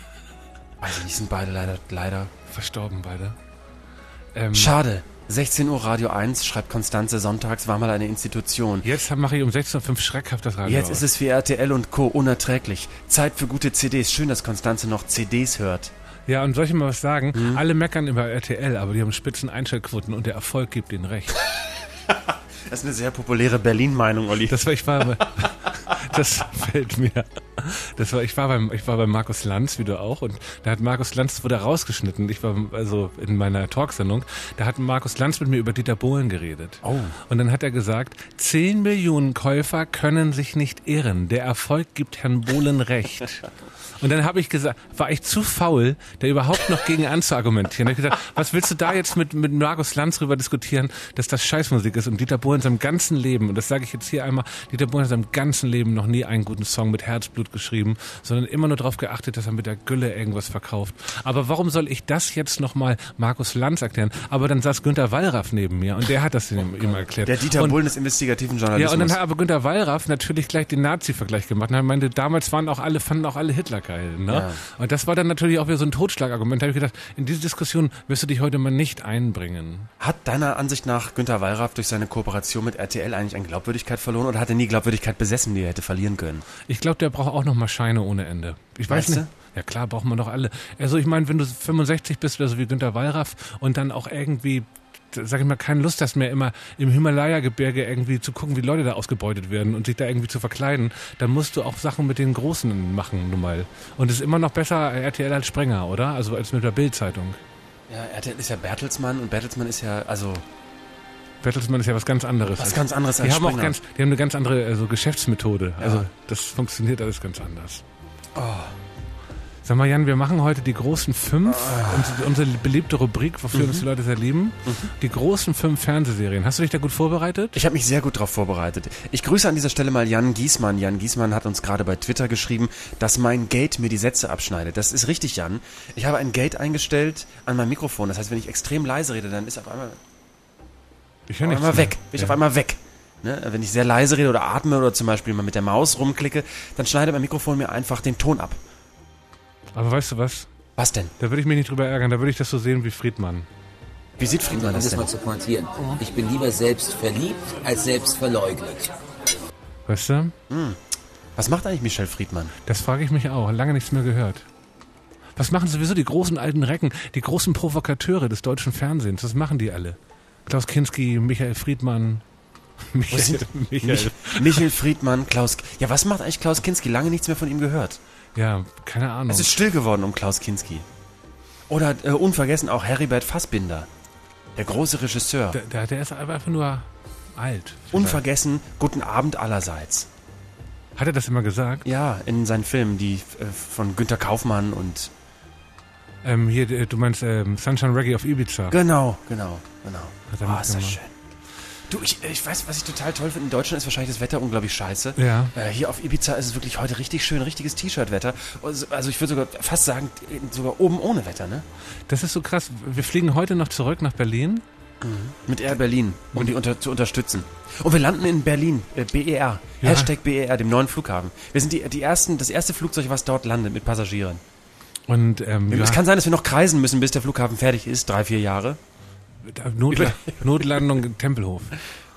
Also die sind beide leider, leider verstorben, beide. Ähm, Schade. sechzehn Uhr Radio eins, schreibt Konstanze, sonntags war mal eine Institution. Jetzt mache ich um sechzehn Uhr fünf schreckhaft das Radio Jetzt aus. ist es für R T L und Co. unerträglich. Zeit für gute C Ds. Schön, dass Konstanze noch C Ds hört. Ja, und soll ich mal was sagen? Hm? Alle meckern über R T L, aber die haben spitzen Einschaltquoten und der Erfolg gibt ihnen recht. Das ist eine sehr populäre Berlin-Meinung, Olli. Das war, ich war, das fällt mir. Das war, ich war beim, ich war bei Markus Lanz, wie du auch, und da hat Markus Lanz, das wurde rausgeschnitten. Ich war also in meiner Talksendung, da hat Markus Lanz mit mir über Dieter Bohlen geredet. Oh. Und dann hat er gesagt, zehn Millionen Käufer können sich nicht irren. Der Erfolg gibt Herrn Bohlen recht. Und dann habe ich gesagt, war ich zu faul, da überhaupt noch gegen anzuargumentieren. Da habe ich gesagt, was willst du da jetzt mit, mit Markus Lanz drüber diskutieren, dass das Scheißmusik ist? Und Dieter Bohlen in seinem ganzen Leben, und das sage ich jetzt hier einmal, Dieter Bohlen in seinem ganzen Leben noch nie einen guten Song mit Herzblut geschrieben, sondern immer nur darauf geachtet, dass er mit der Gülle irgendwas verkauft. Aber warum soll ich das jetzt nochmal Markus Lanz erklären? Aber dann saß Günter Wallraff neben mir und der hat das ihm, ihm erklärt. Der Dieter und, Bohlen des investigativen Journalismus. Ja, und dann hat aber Günter Wallraff natürlich gleich den Nazi-Vergleich gemacht. Und er meinte, damals waren auch alle, fanden auch alle Hitler geil. Ne? Ja. Und das war dann natürlich auch wieder so ein Totschlagargument. Da habe ich gedacht, in diese Diskussion wirst du dich heute mal nicht einbringen. Hat deiner Ansicht nach Günter Wallraff durch seine Kooperation mit R T L eigentlich an Glaubwürdigkeit verloren oder hat er nie Glaubwürdigkeit besessen, die er hätte verlieren können? Ich glaube, der braucht auch noch mal Scheine ohne Ende. Ich weiß weißt nicht. Du? Ja klar, braucht man doch alle. Also ich meine, wenn du fünfundsechzig bist oder so wie Günter Wallraff und dann auch irgendwie, sag ich mal, keine Lust hast mehr, immer im Himalaya-Gebirge irgendwie zu gucken, wie Leute da ausgebeutet werden und sich da irgendwie zu verkleiden, dann musst du auch Sachen mit den Großen machen, nun mal. Und es ist immer noch besser R T L als Sprenger, oder? Also als mit der Bild-Zeitung. Ja, R T L ist ja Bertelsmann und Bertelsmann ist ja, also... Bertelsmann ist ja was ganz anderes. Was ganz anderes als die haben Springer. auch ganz, die haben eine ganz andere also Geschäftsmethode. Ja. Also das funktioniert alles ganz anders. Oh. Sag mal, Jan, wir machen heute die großen fünf, oh. unsere, unsere beliebte Rubrik, wofür mhm. uns die Leute sehr lieben. Mhm. Die großen fünf Fernsehserien. Hast du dich da gut vorbereitet? Ich habe mich sehr gut darauf vorbereitet. Ich grüße an dieser Stelle mal Jan Giesmann. Jan Giesmann hat uns gerade bei Twitter geschrieben, dass mein Gate mir die Sätze abschneidet. Das ist richtig, Jan. Ich habe ein Gate eingestellt an mein Mikrofon. Das heißt, wenn ich extrem leise rede, dann ist auf einmal... Ich höre auf einmal weg. Bin ich ja. auf einmal weg. Ne? Wenn ich sehr leise rede oder atme oder zum Beispiel mal mit der Maus rumklicke, dann schneidet mein Mikrofon mir einfach den Ton ab. Aber weißt du was? Was denn? Da würde ich mich nicht drüber ärgern. Da würde ich das so sehen wie Friedmann. Wie sieht Friedmann das denn? Um das mal zu pointieren. Ich bin lieber selbst verliebt als selbst verleugnet. Weißt du? Hm. Was macht eigentlich Michel Friedmann? Das frage ich mich auch. Lange nichts mehr gehört. Was machen sowieso die großen alten Recken, die großen Provokateure des deutschen Fernsehens? Was machen die alle? Klaus Kinski, Michael Friedmann. Michael, Michael. Michael Friedmann, Klaus... Ja, was macht eigentlich Klaus Kinski? Lange nichts mehr von ihm gehört. Ja, keine Ahnung. Es ist still geworden um Klaus Kinski. Oder äh, unvergessen auch Heribert Fassbinder, der große Regisseur. Der, der, der ist einfach nur alt. Vielleicht. Unvergessen, guten Abend allerseits. Hat er das immer gesagt? Ja, in seinen Filmen, die äh, von Günter Kaufmann und... Ähm, hier, du meinst ähm, Sunshine Reggae auf Ibiza. Genau, genau, genau. Ah, oh, ist das schön. Du, ich, ich weiß, was ich total toll finde. In Deutschland ist wahrscheinlich das Wetter unglaublich scheiße. Ja. Äh, hier auf Ibiza ist es wirklich heute richtig schön, richtiges T-Shirt-Wetter. Also ich würde sogar fast sagen, sogar oben ohne Wetter, ne? Das ist so krass. Wir fliegen heute noch zurück nach Berlin. Mhm. Mit Air Berlin, um und die unter, zu unterstützen. Und wir landen in Berlin, äh, B E R. Ja. Hashtag B E R, dem neuen Flughafen. Wir sind die, die ersten, das erste Flugzeug, was dort landet mit Passagieren. Und ähm, es ja. kann sein, dass wir noch kreisen müssen, bis der Flughafen fertig ist. Drei, vier Jahre. Notla- Notlandung Tempelhof.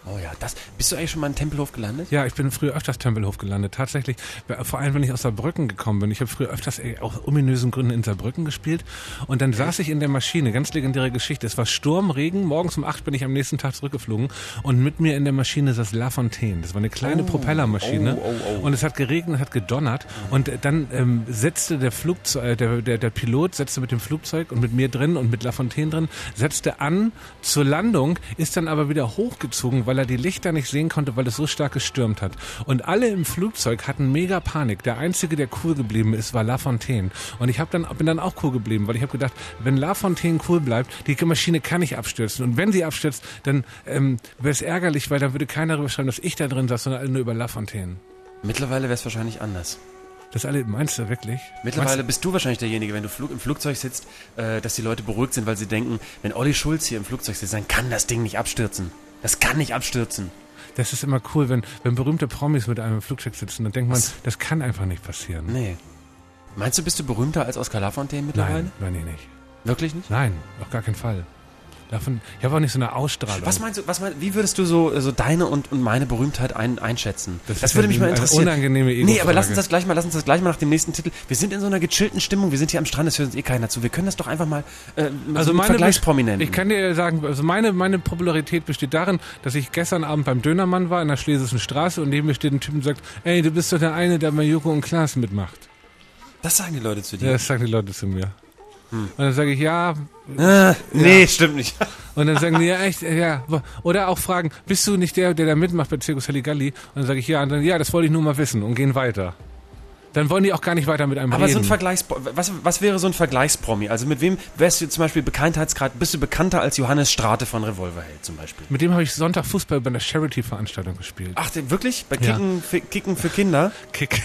Oh ja, das. Bist du eigentlich schon mal in Tempelhof gelandet? Ja, ich bin früher öfters Tempelhof gelandet. Tatsächlich, vor allem wenn ich aus Saarbrücken gekommen bin. Ich habe früher öfters ey, aus ominösen Gründen in Saarbrücken gespielt. Und dann saß ich in der Maschine, ganz legendäre Geschichte. Es war Sturm, Regen, morgens um acht bin ich am nächsten Tag zurückgeflogen. Und mit mir in der Maschine saß La Fontaine. Das war eine kleine oh, Propellermaschine. Oh, oh, oh. Und es hat geregnet, hat gedonnert. Und dann ähm, setzte der Flugzeug, der, der, der Pilot setzte mit dem Flugzeug und mit mir drin und mit La Fontaine drin, setzte an zur Landung, ist dann aber wieder hochgezogen, weil er die Lichter nicht sehen konnte, weil es so stark gestürmt hat. Und alle im Flugzeug hatten mega Panik. Der Einzige, der cool geblieben ist, war La Fontaine. Und ich hab dann, bin dann auch cool geblieben, weil ich habe gedacht, wenn La Fontaine cool bleibt, die Maschine kann nicht abstürzen. Und wenn sie abstürzt, dann ähm, wäre es ärgerlich, weil dann würde keiner darüber schreiben, dass ich da drin saß, sondern alle nur über La Fontaine. Mittlerweile wäre es wahrscheinlich anders. Das alle, meinst du wirklich? Mittlerweile meinst bist du wahrscheinlich derjenige, wenn du Flug, im Flugzeug sitzt, äh, dass die Leute beruhigt sind, weil sie denken, wenn Olli Schulz hier im Flugzeug sitzt, dann kann das Ding nicht abstürzen. Das kann nicht abstürzen. Das ist immer cool, wenn, wenn berühmte Promis mit einem im Flugzeug sitzen, dann denkt man, Was? das kann einfach nicht passieren. Nee. Meinst du, bist du berühmter als Oskar Lafontaine mittlerweile? Nein, nein, ich nicht. Wirklich nicht? Nein, auf gar keinen Fall. Davon, ich habe auch nicht so eine Ausstrahlung. Was meinst du, was meinst, wie würdest du so, so deine und, und meine Berühmtheit ein, einschätzen? Das, das würde mich mal interessieren. Eine unangenehme Ego-Frage. Nee, aber lass uns das gleich mal, lass uns das gleich mal nach dem nächsten Titel. Wir sind in so einer gechillten Stimmung, wir sind hier am Strand, das hört uns eh keiner zu. Wir können das doch einfach mal äh, mit also so meine Vergleichsprominenten. Ich kann dir sagen, also meine, meine Popularität besteht darin, dass ich gestern Abend beim Dönermann war in der Schlesischen Straße und neben mir steht ein Typ und sagt, ey, du bist doch der eine, der bei Joko und Klaas mitmacht. Das sagen die Leute zu dir? Ja, das sagen die Leute zu mir. Hm. Und dann sage ich, ja. Äh, nee, ja. Stimmt nicht. Und dann sagen die, ja, echt, ja. Oder auch fragen, bist du nicht der, der da mitmacht bei Circus Halligalli? Und dann sage ich, ja. Und dann, ja, das wollte ich nur mal wissen und gehen weiter. Dann wollen die auch gar nicht weiter mit einem Aber reden. Aber so ein Vergleichs, was, was wäre so ein Vergleichspromi? Also mit wem wärst du zum Beispiel Bekanntheitsgrad, bist du bekannter als Johannes Strate von Revolverheld zum Beispiel? Mit dem habe ich Sonntag Fußball bei einer Charity-Veranstaltung gespielt. Ach, wirklich? Bei Kicken, ja. für, Kicken für Kinder? Kick.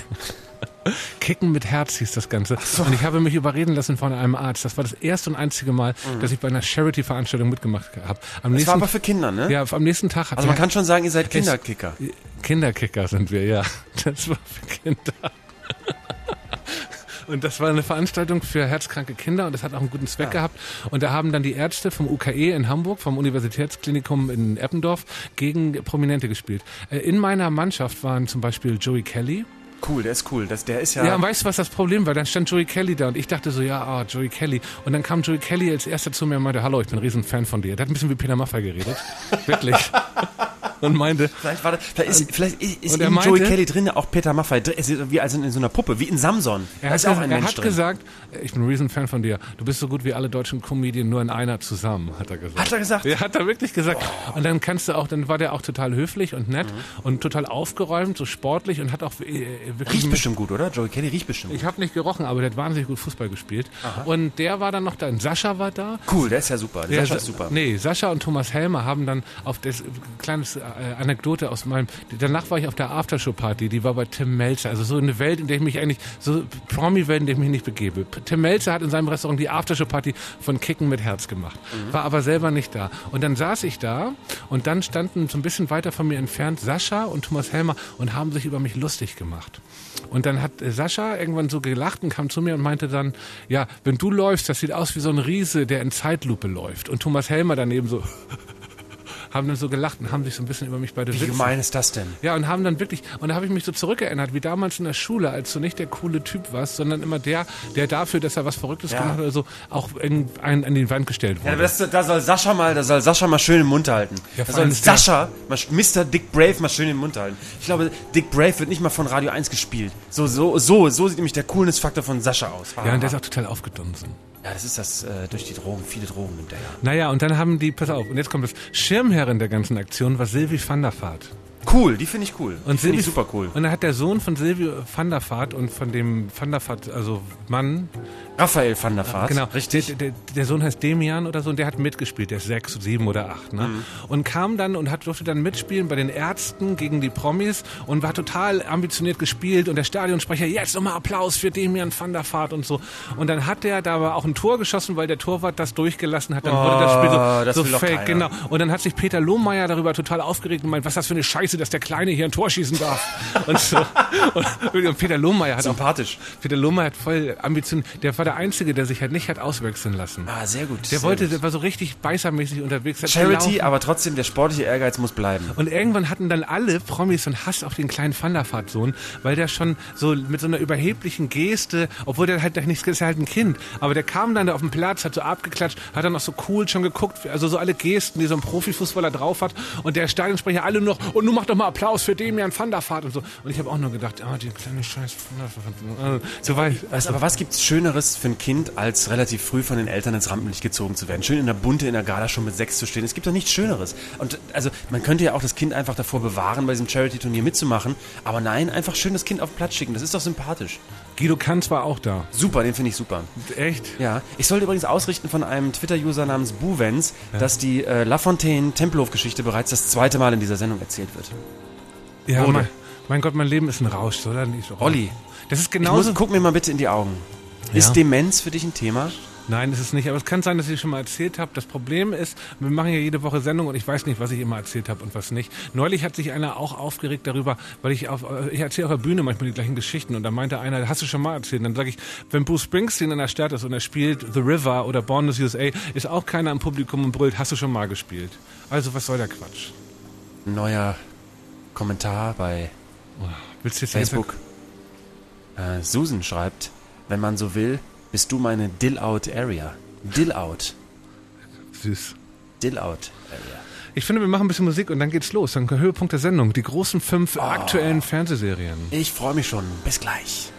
Kicken mit Herz hieß das Ganze. So. Und ich habe mich überreden lassen von einem Arzt. Das war das erste und einzige Mal, mhm. dass ich bei einer Charity-Veranstaltung mitgemacht habe. Am das nächsten, war aber für Kinder, ne? Ja, am nächsten Tag. Hat also man kann schon sagen, ihr seid Kinderkicker. Kinderkicker sind wir, ja. Das war für Kinder. Und das war eine Veranstaltung für herzkranke Kinder und das hat auch einen guten Zweck ja. gehabt. Und da haben dann die Ärzte vom U K E in Hamburg, vom Universitätsklinikum in Eppendorf, gegen Prominente gespielt. In meiner Mannschaft waren zum Beispiel Joey Kelly. Cool, der ist cool. Das, der ist ja. Ja, und weißt du, was das Problem war? Dann stand Joey Kelly da und ich dachte so, ja, ah, Joey Kelly. Und dann kam Joey Kelly als erster zu mir und meinte, hallo, ich bin ein riesen Fan von dir. Der hat ein bisschen wie Peter Maffay geredet. Wirklich. Und meinte. Vielleicht, war das, vielleicht ist, vielleicht ist in meinte, Joey Kelly drin auch Peter Maffay. Wie also in so einer Puppe, wie in Samson. Er hat, ist auch ein er Mensch hat drin. gesagt, ich bin ein riesen Fan von dir. Du bist so gut wie alle deutschen Comedien, nur in einer zusammen, hat er gesagt. Hat er gesagt? Ja, hat er wirklich gesagt. Oh. Und dann kannst du auch, dann war der auch total höflich und nett mhm. und total aufgeräumt, so sportlich und hat auch äh, wirklich. Riecht bestimmt gut, oder? Joey Kelly riecht bestimmt gut. Ich habe nicht gerochen, aber der hat wahnsinnig gut Fußball gespielt. Aha. Und der war dann noch da. Und Sascha war da. Cool, der ist ja super. Der Sascha ist super. Nee, Sascha und Thomas Helmer haben dann auf das kleines äh, Anekdote aus meinem. Danach war ich auf der Aftershow-Party, die war bei Tim Melzer. Also so eine Welt, in der ich mich eigentlich, so Promi-Welt, in der ich mich nicht begebe. Tim Melzer hat in seinem Restaurant die Aftershow-Party von Kicken mit Herz gemacht. Mhm. War aber selber nicht da. Und dann saß ich da und dann standen so ein bisschen weiter von mir entfernt Sascha und Thomas Helmer und haben sich über mich lustig gemacht. Und dann hat Sascha irgendwann so gelacht und kam zu mir und meinte dann, ja, wenn du läufst, das sieht aus wie so ein Riese, der in Zeitlupe läuft. Und Thomas Helmer daneben so haben dann so gelacht und haben sich so ein bisschen über mich beide Wie gemein ist das denn? Ja, und haben dann wirklich, und da habe ich mich so zurückerinnert, wie damals in der Schule, als du nicht der coole Typ warst, sondern immer der, der dafür, dass er was Verrücktes ja. gemacht hat oder so, auch einen an die Wand gestellt wurde. Ja, das, da soll Sascha mal, da soll Sascha mal schön den Mund halten. Ja, da soll Sascha, mal, Mister Dick Brave, mal schön den Mund halten. Ich glaube, Dick Brave wird nicht mal von Radio eins gespielt. So, so, so, so sieht nämlich der Coolness-Faktor von Sascha aus. Ja, und der ist auch total aufgedunsen. Ja, das ist das äh, durch die Drogen, viele Drogen nimmt er ja. Naja, und dann haben die, pass auf, und jetzt kommt das, Schirmherrin der ganzen Aktion war Sylvie van der Vaart. Cool, die finde ich cool. Und finde ich super cool. Und dann hat der Sohn von Sylvie van der Vaart und von dem van der Vaart, also Mann, Raphael van der Vaart. Genau, richtig. Der, der, der Sohn heißt Demian oder so und der hat mitgespielt, der ist sechs, sieben oder acht, ne? Mhm. Und kam dann und hat, durfte dann mitspielen bei den Ärzten gegen die Promis und war total ambitioniert gespielt und der Stadionsprecher, jetzt nochmal Applaus für Demian van der Vaart und so. Und dann hat der da aber auch ein Tor geschossen, weil der Torwart das durchgelassen hat, dann oh, wurde das Spiel so, das so fake, genau. Und dann hat sich Peter Lohmeier darüber total aufgeregt und meint, was ist das für eine Scheiße scheiße, dass der Kleine hier ein Tor schießen darf. und, so. und, und Peter Lohmeier hat Sympathisch. Auch, Peter Lohmeier hat voll Ambitionen. Der war der Einzige, der sich halt nicht hat auswechseln lassen. Ah, sehr gut. Der sehr wollte, gut. der war so richtig beißermäßig unterwegs. Charity, aber trotzdem, der sportliche Ehrgeiz muss bleiben. Und irgendwann hatten dann alle Promis so einen Hass auf den kleinen Van der Vaart-Sohn, weil der schon so mit so einer überheblichen Geste, obwohl der halt nichts ist, ja halt ein Kind, aber der kam dann da auf den Platz, hat so abgeklatscht, hat dann noch so cool schon geguckt, also so alle Gesten, die so ein Profifußballer drauf hat und der Stadionsprecher alle noch, und nun mach doch mal Applaus für Demian Van der Vaart und so. Und ich habe auch nur gedacht, ah, die kleine Scheiß Van der Vaart. So weit. Also, aber was gibt's Schöneres für ein Kind, als relativ früh von den Eltern ins Rampenlicht gezogen zu werden? Schön in der Bunte, in der Gala schon mit sechs zu stehen. Es gibt doch nichts Schöneres. Und also man könnte ja auch das Kind einfach davor bewahren, bei diesem Charity-Turnier mitzumachen. Aber nein, einfach schön das Kind auf den Platz schicken. Das ist doch sympathisch. Guido Kanz war auch da. Super, den finde ich super. Echt? Ja. Ich sollte übrigens ausrichten von einem Twitter-User namens Buwens, ja. dass die äh, Lafontaine-Tempelhof-Geschichte bereits das zweite Mal in dieser Sendung erzählt wird. Ja, mein, mein Gott, mein Leben ist ein Rausch, oder? Nicht, Olli, das ist genauso. Ich muss, guck mir mal bitte in die Augen. Ja. Ist Demenz für dich ein Thema? Nein, ist es nicht. Aber es kann sein, dass ich schon mal erzählt habe. Das Problem ist, wir machen ja jede Woche Sendung und ich weiß nicht, was ich immer erzählt habe und was nicht. Neulich hat sich einer auch aufgeregt darüber, weil ich auf, ich erzähle auf der Bühne manchmal die gleichen Geschichten und da meinte einer, hast du schon mal erzählt? Und dann sage ich, wenn Bruce Springsteen in der Stadt ist und er spielt The River oder Born in the U S A, ist auch keiner im Publikum und brüllt, hast du schon mal gespielt? Also was soll der Quatsch? Neuer Kommentar bei oh, willst du jetzt Facebook. Äh, Susan schreibt, wenn man so will, bist du meine Dill-Out-Area. Dill-Out. Süß. Dill-Out-Area. Ich finde, wir machen ein bisschen Musik und dann geht's los. Dann Höhepunkt der Sendung. Die großen fünf oh. aktuellen Fernsehserien. Ich freue mich schon. Bis gleich.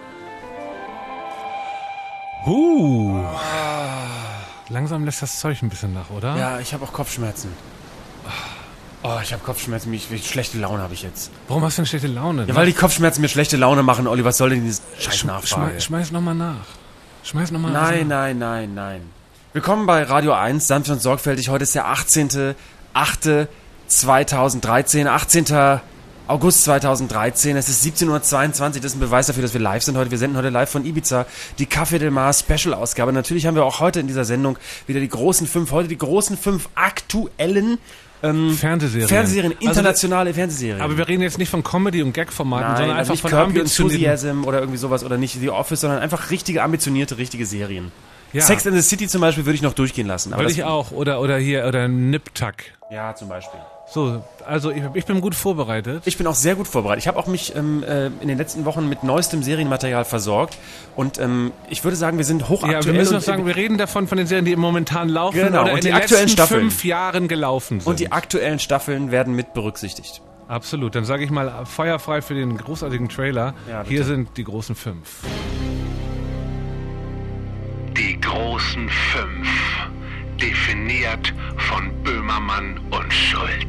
Uh. Langsam lässt das Zeug ein bisschen nach, oder? Ja, ich habe auch Kopfschmerzen. Oh, ich habe Kopfschmerzen. Wie, wie schlechte Laune habe ich jetzt. Warum hast du denn schlechte Laune? Ja, weil die Kopfschmerzen mir schlechte Laune machen. Olli, was soll denn diese scheiß Schm Nachfrage? Schmeiß, schmeiß nochmal nach. Schmeiß nochmal nach. Nein, nein, nein, nein. Willkommen bei Radio eins, sanft und sorgfältig. Heute ist der achtzehnter achter zweitausenddreizehn. achtzehnter August zweitausenddreizehn. Es ist siebzehn Uhr zweiundzwanzig. Das ist ein Beweis dafür, dass wir live sind heute. Wir senden heute live von Ibiza die Café del Mar Special-Ausgabe. Natürlich haben wir auch heute in dieser Sendung wieder die großen fünf. Heute die großen fünf aktuellen Ähm, Fernsehserien. Fernsehserien, internationale also, Fernsehserien. Aber wir reden jetzt nicht von Comedy- und Gag-Formaten, Nein, sondern also einfach nicht von Curb Your ambitionierten... Enthusiasm oder irgendwie sowas oder nicht The Office, sondern einfach richtige, ambitionierte, richtige Serien. Ja. Sex and the City zum Beispiel würde ich noch durchgehen lassen. Aber würde ich auch. Oder, oder hier, oder Nip-Tuck. Ja, zum Beispiel. So, also ich, ich bin gut vorbereitet. Ich bin auch sehr gut vorbereitet. Ich habe auch mich ähm, äh, in den letzten Wochen mit neuestem Serienmaterial versorgt und ähm, ich würde sagen, wir sind hochaktuell. Ja, wir müssen noch sagen, wir reden davon von den Serien, die momentan laufen genau, oder und in die den aktuellen letzten Staffeln. fünf Jahren gelaufen sind. Und die aktuellen Staffeln werden mit berücksichtigt. Absolut. Dann sage ich mal feuerfrei für den großartigen Trailer. Ja, hier sind die großen fünf. Die großen fünf. Definiert von Böhmermann und Schulz.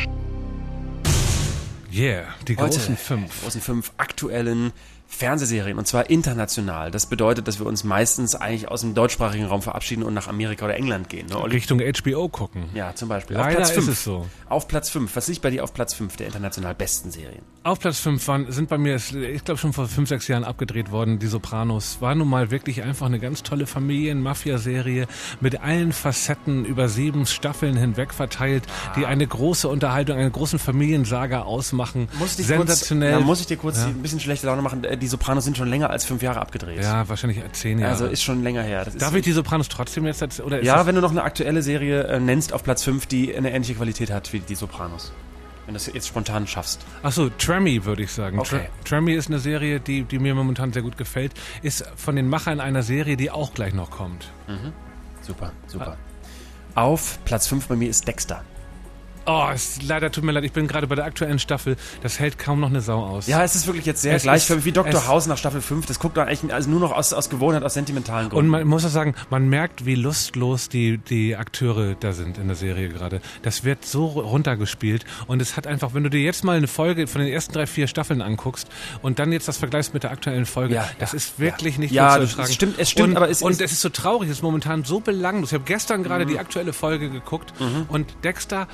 Yeah, die Heute großen fünf. Die großen fünf aktuellen Fernsehserien, und zwar international. Das bedeutet, dass wir uns meistens eigentlich aus dem deutschsprachigen Raum verabschieden und nach Amerika oder England gehen. Ne, Richtung H B O gucken. Ja, zum Beispiel. Leider auf Platz fünf. ist es so. Auf Platz fünf. Was liegt bei dir auf Platz fünf der international besten Serien? Auf Platz fünf waren, sind bei mir, ich glaube schon vor fünf, sechs Jahren abgedreht worden, die Sopranos. War nun mal wirklich einfach eine ganz tolle Familien-Mafia-Serie mit allen Facetten über sieben Staffeln hinweg verteilt, ah. die eine große Unterhaltung, einen großen Familiensaga ausmachen. Muss ich Sensationell. Kurz, ja, muss ich dir kurz ja. ein bisschen schlechte Laune machen? Die Sopranos sind schon länger als fünf Jahre abgedreht. Ja, wahrscheinlich zehn Jahre. Also ist schon länger her. Das Darf ist ich die Sopranos trotzdem jetzt als, oder ist ja, wenn du noch eine aktuelle Serie äh, nennst auf Platz fünf, die eine ähnliche Qualität hat wie die Sopranos. Wenn du das jetzt spontan schaffst. Achso, Tremmy würde ich sagen. Okay. Tremmy ist eine Serie, die, die mir momentan sehr gut gefällt. Ist von den Machern einer Serie, die auch gleich noch kommt. Mhm. Super, super. Ah. Auf Platz fünf bei mir ist Dexter. Oh, es, leider tut mir leid, ich bin gerade bei der aktuellen Staffel. Das hält kaum noch eine Sau aus. Ja, es ist wirklich jetzt sehr es gleichförmig wie Doktor House nach Staffel fünf. Das guckt man eigentlich also nur noch aus, aus Gewohnheit, aus sentimentalen Gründen. Und man muss auch sagen, man merkt, wie lustlos die, die Akteure da sind in der Serie gerade. Das wird so runtergespielt und es hat einfach, wenn du dir jetzt mal eine Folge von den ersten drei, vier Staffeln anguckst und dann jetzt das vergleichst mit der aktuellen Folge, ja, das ja, ist wirklich ja. nicht ja, gut zu ertragen. Es stimmt, es stimmt, und, aber es und ist... es ist so traurig, es ist momentan so belanglos. Ich habe gestern gerade mhm. die aktuelle Folge geguckt mhm. und Dexter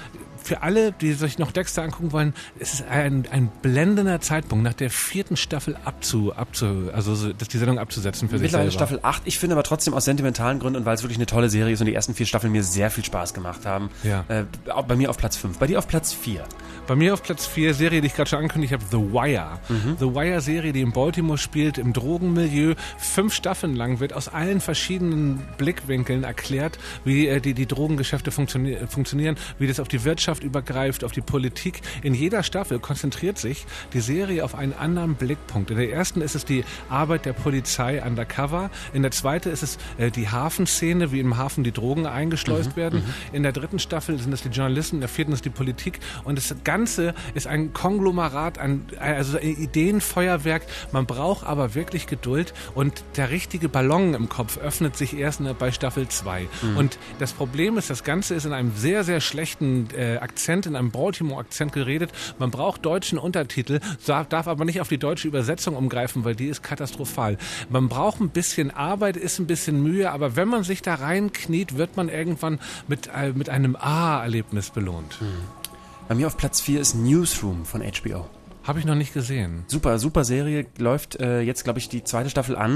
für alle, die sich noch Dexter angucken wollen, es ist ein, ein blendender Zeitpunkt, nach der vierten Staffel abzu, abzu also so, das, die Sendung abzusetzen für sich selber. Mittlerweile Staffel acht. Ich finde aber trotzdem aus sentimentalen Gründen und weil es wirklich eine tolle Serie ist und die ersten vier Staffeln mir sehr viel Spaß gemacht haben. Ja. Äh, auch bei mir auf Platz fünf. Bei dir auf Platz vier. Bei mir auf Platz vier, Serie, die ich gerade schon angekündigt habe, The Wire. Mhm. The Wire-Serie, die in Baltimore spielt, im Drogenmilieu. Fünf Staffeln lang wird aus allen verschiedenen Blickwinkeln erklärt, wie äh, die, die Drogengeschäfte funktioni- funktionieren, wie das auf die Wirtschaft übergreift, auf die Politik. In jeder Staffel konzentriert sich die Serie auf einen anderen Blickpunkt. In der ersten ist es die Arbeit der Polizei undercover. In der zweiten ist es äh, die Hafenszene, wie im Hafen die Drogen eingeschleust mhm. werden. Mhm. In der dritten Staffel sind es die Journalisten, in der vierten ist die Politik. Und das Ganze ist ein Konglomerat, ein, also ein Ideenfeuerwerk. Man braucht aber wirklich Geduld und der richtige Ballon im Kopf öffnet sich erst bei Staffel zwei. Mhm. Und das Problem ist, das Ganze ist in einem sehr, sehr schlechten äh, Akzent, in einem Baltimore-Akzent geredet. Man braucht deutschen Untertitel, darf, darf aber nicht auf die deutsche Übersetzung umgreifen, weil die ist katastrophal. Man braucht ein bisschen Arbeit, ist ein bisschen Mühe, aber wenn man sich da reinkniet, wird man irgendwann mit, äh, mit einem Ah-Erlebnis belohnt. Mhm. Bei mir auf Platz vier ist Newsroom von H B O. Habe ich noch nicht gesehen. Super, super Serie. Läuft äh, jetzt, glaube ich, die zweite Staffel an.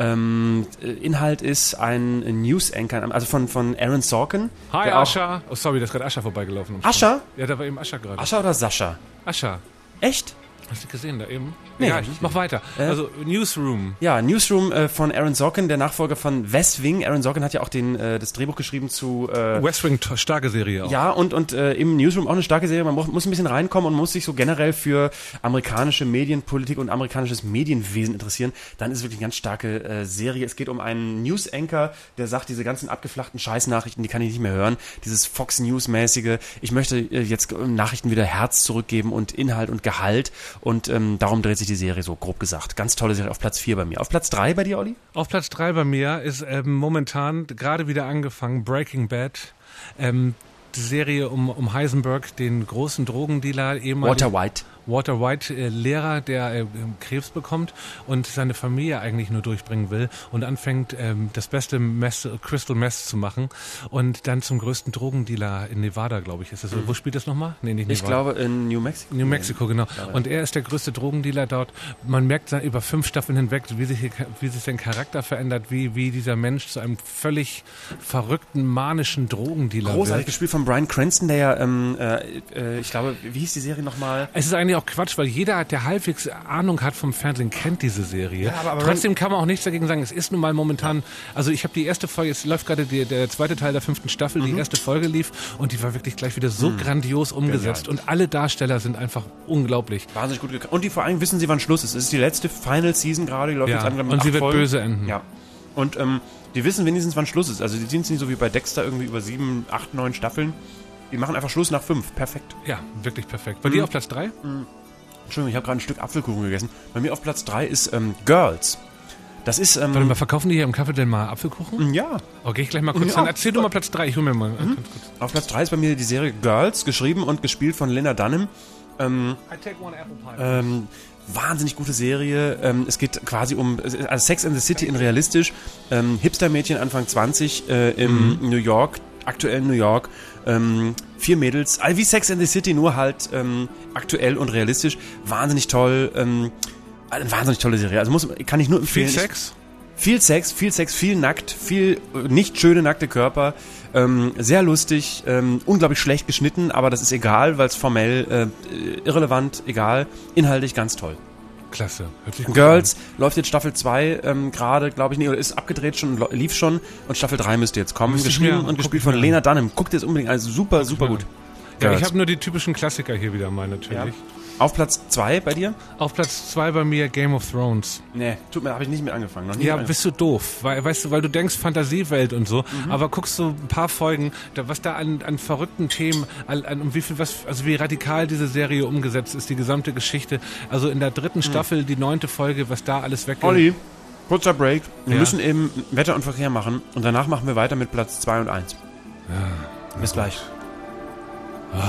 Ähm, Inhalt ist ein News-Anchor, also von, von Aaron Sorkin. Hi, Ascha. Oh, sorry, da ist gerade Ascha vorbeigelaufen. Ascha? Ja, da war eben Ascha gerade. Ascha oder Sascha? Ascha. Echt? Hast du gesehen da eben? Nee, ja, mach weiter. Äh, also Newsroom. Ja, Newsroom äh, von Aaron Sorkin, der Nachfolger von West Wing. Aaron Sorkin hat ja auch den, äh, das Drehbuch geschrieben zu... Äh, West Wing, starke Serie auch. Ja, und, und äh, im Newsroom auch eine starke Serie. Man muss, muss ein bisschen reinkommen und muss sich so generell für amerikanische Medienpolitik und amerikanisches Medienwesen interessieren. Dann ist es wirklich eine ganz starke äh, Serie. Es geht um einen News-Anchor, der sagt, diese ganzen abgeflachten Scheißnachrichten, die kann ich nicht mehr hören. Dieses Fox News-mäßige. Ich möchte äh, jetzt äh, Nachrichten wieder Herz zurückgeben und Inhalt und Gehalt. Und ähm, darum dreht sich die Serie so, grob gesagt. Ganz tolle Serie auf Platz vier bei mir. Auf Platz drei bei dir, Olli? Auf Platz drei bei mir ist ähm, momentan gerade wieder angefangen Breaking Bad. Ähm, die Serie um, um Heisenberg, den großen Drogendealer, ehemaligen Walter White. Walter White, äh, Lehrer, der äh, Krebs bekommt und seine Familie eigentlich nur durchbringen will und anfängt, ähm, das beste Mess, Crystal Meth zu machen und dann zum größten Drogendealer in Nevada, glaube ich, ist es. Mhm. Wo spielt das nochmal? Nee, nicht Nevada. Ich glaube in New Mexico. New Mexico, genau. Und er ist der größte Drogendealer dort. Man merkt dann über fünf Staffeln hinweg, wie sich, wie sich sein Charakter verändert, wie, wie dieser Mensch zu einem völlig verrückten, manischen Drogendealer Großartig wird. gespielt von Bryan Cranston, der ja, ähm, äh, ich glaube, wie hieß die Serie nochmal? Es ist eigentlich auch Quatsch, weil jeder, der halbwegs Ahnung hat vom Fernsehen, kennt diese Serie. Ja, aber, aber Trotzdem kann man auch nichts dagegen sagen. Es ist nun mal momentan, also ich habe die erste Folge, es läuft gerade die, der zweite Teil der fünften Staffel, mhm. die erste Folge lief und die war wirklich gleich wieder so mhm. grandios umgesetzt. Genial. Und alle Darsteller sind einfach unglaublich. Wahnsinnig gut gekannt. Und die vor allem wissen sie, wann Schluss ist. Es ist die letzte Final Season gerade, die läuft ja. jetzt an. Und sie wird Folgen. böse enden. Ja. Und ähm, die wissen wenigstens, wann Schluss ist. Also die sind nicht so wie bei Dexter irgendwie über sieben, acht, neun Staffeln. Die machen einfach Schluss nach fünf. Perfekt. Ja, wirklich perfekt. Bei mhm. dir auf Platz drei? Mhm. Entschuldigung, ich habe gerade ein Stück Apfelkuchen gegessen. Bei mir auf Platz drei ist ähm, Girls. Das ist... Ähm, Warte mal, verkaufen die hier im Café denn mal Apfelkuchen? Ja. Okay, ich gleich mal kurz. Ja. Dann erzähl du mal Platz drei. Ich hole mir mal mhm. ganz kurz. Auf Platz drei ist bei mir die Serie Girls, geschrieben und gespielt von Lena Dunham. Ähm, I take one apple pie. Ähm, wahnsinnig gute Serie. Ähm, es geht quasi um also Sex and the City in realistisch. Ähm, Hipster-Mädchen Anfang zwanzig äh, im mhm. New York, aktuell New York. Ähm, vier Mädels, also wie Sex and the City, nur halt ähm, aktuell und realistisch. Wahnsinnig toll. Ähm, eine wahnsinnig tolle Serie. Also muss, kann ich nur empfehlen. Viel Sex? Ich, viel Sex, viel Sex, viel nackt, viel nicht schöne nackte Körper. Ähm, sehr lustig, ähm, unglaublich schlecht geschnitten, aber das ist egal, weil es formell äh, irrelevant, egal. Inhaltlich ganz toll. Klasse. Hört sich gut Girls an. läuft jetzt Staffel zwei ähm, gerade, glaube ich, nee, oder ist abgedreht schon, lief schon und Staffel drei müsste jetzt kommen. Müsste Geschrieben mir, und gespielt von Lena Dunham. Guckt jetzt unbedingt, also super, super gut. Ja, Girls. ich habe nur die typischen Klassiker hier wieder mal natürlich. Ja. Auf Platz zwei bei dir? Auf Platz zwei bei mir Game of Thrones. Nee, tut mir, habe ich nicht mit angefangen. Noch nie ja, mit bist du doof, weil, weißt du, weil du denkst Fantasiewelt und so, mhm. aber guckst du ein paar Folgen, da, was da an, an verrückten Themen, an, an um wie viel, was, also wie radikal diese Serie umgesetzt ist, die gesamte Geschichte. Also in der dritten mhm. Staffel, die neunte Folge, was da alles weggeht. Olli, kurzer Break. Wir ja. müssen eben Wetter und Verkehr machen und danach machen wir weiter mit Platz zwei und eins. Ja, bis gleich. Oh.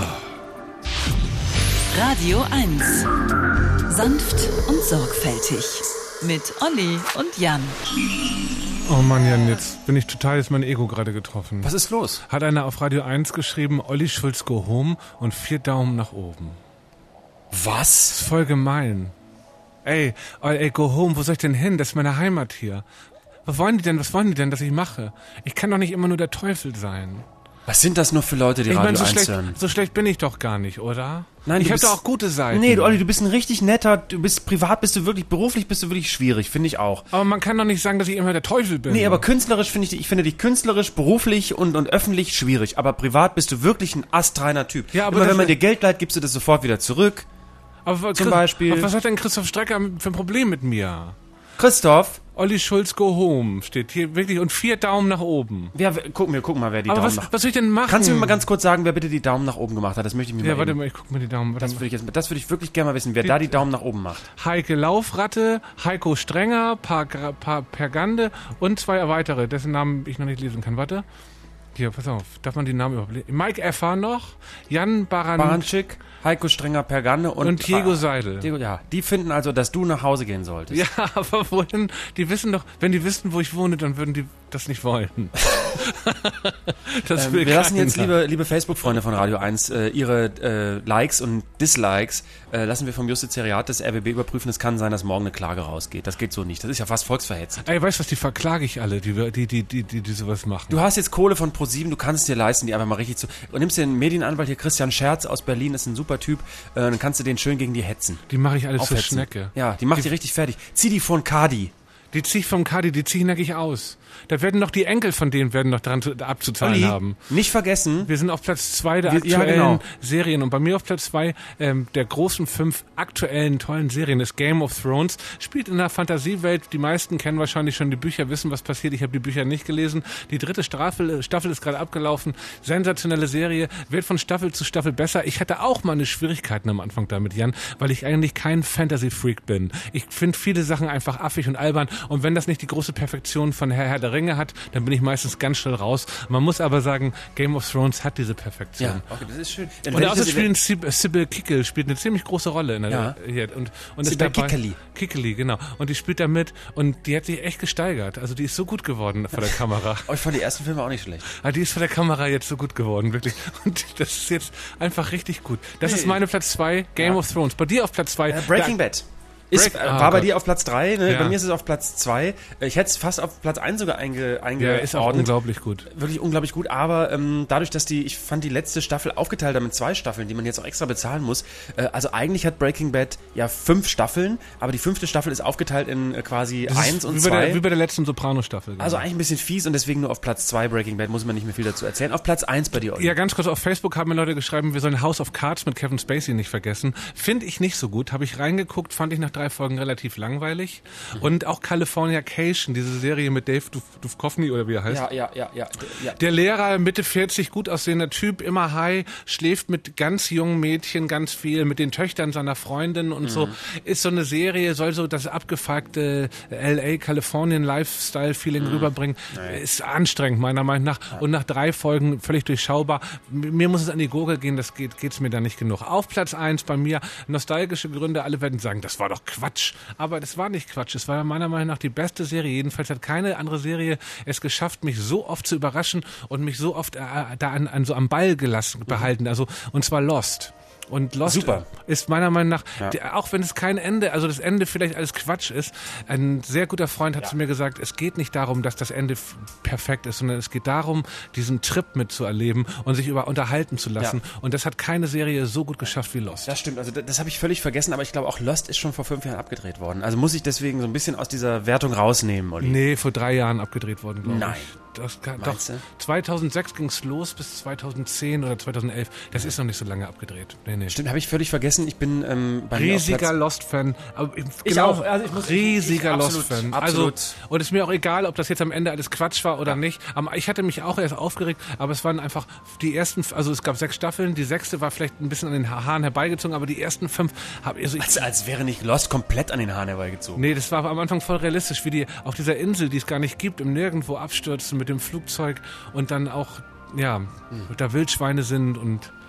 Radio eins. Sanft und sorgfältig. Mit Olli und Jan. Oh Mann, Jan, jetzt bin ich total, ist mein Ego gerade getroffen. Was ist los? Hat einer auf Radio eins geschrieben, Olli Schulz go home und vier Daumen nach oben. Was? Das ist voll gemein. Ey, ey, go home, wo soll ich denn hin? Das ist meine Heimat hier. Was wollen die denn, was wollen die denn, dass ich mache? Ich kann doch nicht immer nur der Teufel sein. Was sind das nur für Leute, die ich Radio mein, so eins schlecht, hören? so schlecht bin ich doch gar nicht, oder? Nein, ich du habe bist- doch auch gute Seiten. Nee, du, Olli, du bist ein richtig netter, du bist privat, bist du wirklich, beruflich bist du wirklich schwierig, finde ich auch. Aber man kann doch nicht sagen, dass ich immer der Teufel bin. Nee, aber künstlerisch finde ich, dich- ich finde dich künstlerisch, beruflich und, und öffentlich schwierig, aber privat bist du wirklich ein astreiner Typ. Ja, aber Immer das- wenn man dir Geld leiht, gibst du das sofort wieder zurück. aber, zum Beispiel- Aber was hat denn Christoph Strecker für ein Problem mit mir? Christoph? Olli Schulz go home steht hier wirklich und vier Daumen nach oben. Ja, wer- gucken wir, gucken mal, wer die Aber Daumen was, nach... was soll ich denn machen? Kannst du mir mal ganz kurz sagen, wer bitte die Daumen nach oben gemacht hat? Das möchte ich mir Ja, mal warte eben- mal, ich guck mir die Daumen. Warte Das mal. würde ich jetzt, das würde ich wirklich gerne mal wissen, wer da die Daumen nach oben macht. Heike Laufratte, Heiko Strenger, Pa- Pa- Pergande und zwei weitere, dessen Namen ich noch nicht lesen kann. Warte. Hier, pass auf. Darf man die Namen überblicken? Mike Effer noch, Jan Baran Baranczyk, Heiko Strenger, Pergande und... und Diego Seidel. Diego, ja, die finden also, dass du nach Hause gehen solltest. Ja, aber wohin? Die wissen doch, wenn die wüssten, wo ich wohne, dann würden die das nicht wollen. das Ähm, will wir lassen jetzt, keiner. liebe, liebe Facebook-Freunde von Radio eins, äh, ihre äh, Likes und Dislikes äh, lassen wir vom Justizariat des R B B überprüfen. Es kann sein, dass morgen eine Klage rausgeht. Das geht so nicht. Das ist ja fast volksverhetzend. Ey, weißt du was, die verklage ich alle, die, die, die, die, die, die sowas machen. Du hast jetzt Kohle von ProSieben, du kannst es dir leisten, die einfach mal richtig zu... Und nimmst dir einen Medienanwalt hier, Christian Scherz aus Berlin, ist ein super Typ, äh, dann kannst du den schön gegen die hetzen. Die mache ich alles zur Aufhetzen. Schnecke. Ja, die macht die, richtig fertig. Zieh die von Kadi. Die zieh ich vom Kadi, die zieh ich nackig aus. Da werden noch die Enkel von denen werden noch dran zu, abzuzahlen Olli, haben. nicht vergessen. Wir sind auf Platz zwei der Wir- ja, aktuellen genau. Serien und bei mir auf Platz zwei ähm, der großen fünf aktuellen tollen Serien ist Game of Thrones. Spielt in einer Fantasiewelt. Die meisten kennen wahrscheinlich schon die Bücher, wissen, was passiert. Ich habe die Bücher nicht gelesen. Die dritte Staffel, Staffel ist gerade abgelaufen. Sensationelle Serie. Wird von Staffel zu Staffel besser. Ich hatte auch meine Schwierigkeiten am Anfang damit, Jan, weil ich eigentlich kein Fantasy-Freak bin. Ich finde viele Sachen einfach affig und albern und wenn das nicht die große Perfektion von Herr, Herr der Ringe hat, dann bin ich meistens ganz schnell raus. Man muss aber sagen, Game of Thrones hat diese Perfektion. Ja, okay, das ist schön. Dann Und werde ich außerdem das- spielen Sib- Sybil Kickel spielt eine ziemlich große Rolle in der Ja. hier und und ist Sybil dabei Kickeli. Kickeli, genau. Und die spielt da mit und die hat sich echt gesteigert. Also die ist so gut geworden vor der Kamera. Oh, ich fand die ersten Filme auch nicht schlecht. Ah, die ist vor der Kamera jetzt so gut geworden, wirklich. Und das ist jetzt einfach richtig gut. Das Nee. ist meine Platz zwei, Game Ja. of Thrones. Bei dir auf Platz zwei. Äh, Breaking da- Bad. Ist, Break- äh, Ah, war bei Gott. dir auf Platz drei, ne? Ja. Bei mir ist es auf Platz zwei. Ich hätte es fast auf Platz eins sogar einge, Ja, ist auch eingeordnet. unglaublich gut. Wirklich unglaublich gut, aber ähm, dadurch, dass die, ich fand die letzte Staffel aufgeteilt haben mit zwei Staffeln, die man jetzt auch extra bezahlen muss. Äh, also eigentlich hat Breaking Bad ja fünf Staffeln, aber die fünfte Staffel ist aufgeteilt in äh, quasi Das eins ist und wie bei, zwei. der, wie bei der letzten Soprano-Staffel. Genau. Also eigentlich ein bisschen fies und deswegen nur auf Platz zwei Breaking Bad, muss man nicht mehr viel dazu erzählen. Auf Platz eins bei dir, Olli. Ja, ganz kurz, auf Facebook haben mir Leute geschrieben, wir sollen House of Cards mit Kevin Spacey nicht vergessen. Finde ich nicht so gut. Habe ich reingeguckt, fand ich nach drei Folgen relativ langweilig. Und auch Californication, diese Serie mit Dave Duf- Duchovny oder wie er heißt. Ja, ja, ja, ja, ja. Der Lehrer, Mitte vierzig, gut aussehender Typ, immer high, schläft mit ganz jungen Mädchen ganz viel, mit den Töchtern seiner Freundin und so. Ist so eine Serie, soll so das abgefuckte L A, Kalifornien Lifestyle-Feeling rüberbringen. Ist anstrengend, meiner Meinung nach. Und nach drei Folgen völlig durchschaubar. M- Mir muss es an die Gurgel gehen, das geht geht's mir da nicht genug. Auf Platz eins bei mir, nostalgische Gründe, alle werden sagen, das war doch Quatsch. Aber das war nicht Quatsch. Es war meiner Meinung nach die beste Serie. Jedenfalls hat keine andere Serie es geschafft, mich so oft zu überraschen und mich so oft äh, da an, an so am Ball gelassen, behalten. Also, und zwar Lost. Und Lost Super. ist meiner Meinung nach, Ja. der, auch wenn es kein Ende, also das Ende vielleicht alles Quatsch ist, ein sehr guter Freund hat zu mir gesagt, es geht nicht darum, dass das Ende f- perfekt ist, sondern es geht darum, diesen Trip mitzuerleben und sich über unterhalten zu lassen. Ja. Und das hat keine Serie so gut geschafft wie Lost. Das stimmt, also das, das habe ich völlig vergessen, aber ich glaube auch Lost ist schon vor fünf Jahren abgedreht worden. Also muss ich deswegen so ein bisschen aus dieser Wertung rausnehmen, Olli. Nee, vor drei Jahren abgedreht worden, glaube ich. Nein. Das kann, doch, Meinst du? zweitausendsechs ging's los bis zweitausendzehn oder zweitausendelf. Das ist noch nicht so lange abgedreht. Nee, nee. Stimmt, habe ich völlig vergessen. Ich bin ähm, bei mir auf Riesiger Platz- Lost-Fan. Aber ich- Ich genau, auch. Also ich muss- riesiger ich- absolut, Lost-Fan. absolut. Also, und es ist mir auch egal, ob das jetzt am Ende alles Quatsch war oder nicht. Aber ich hatte mich auch erst aufgeregt, aber es waren einfach die ersten, also es gab sechs Staffeln, die sechste war vielleicht ein bisschen an den Haaren herbeigezogen, aber die ersten fünf habe also ich, als, als wäre nicht Lost komplett an den Haaren herbeigezogen. Nee, das war am Anfang voll realistisch, wie die auf dieser Insel, die es gar nicht gibt, im Nirgendwo abstürzen mit dem Flugzeug und dann auch, ja, da Wildschweine sind und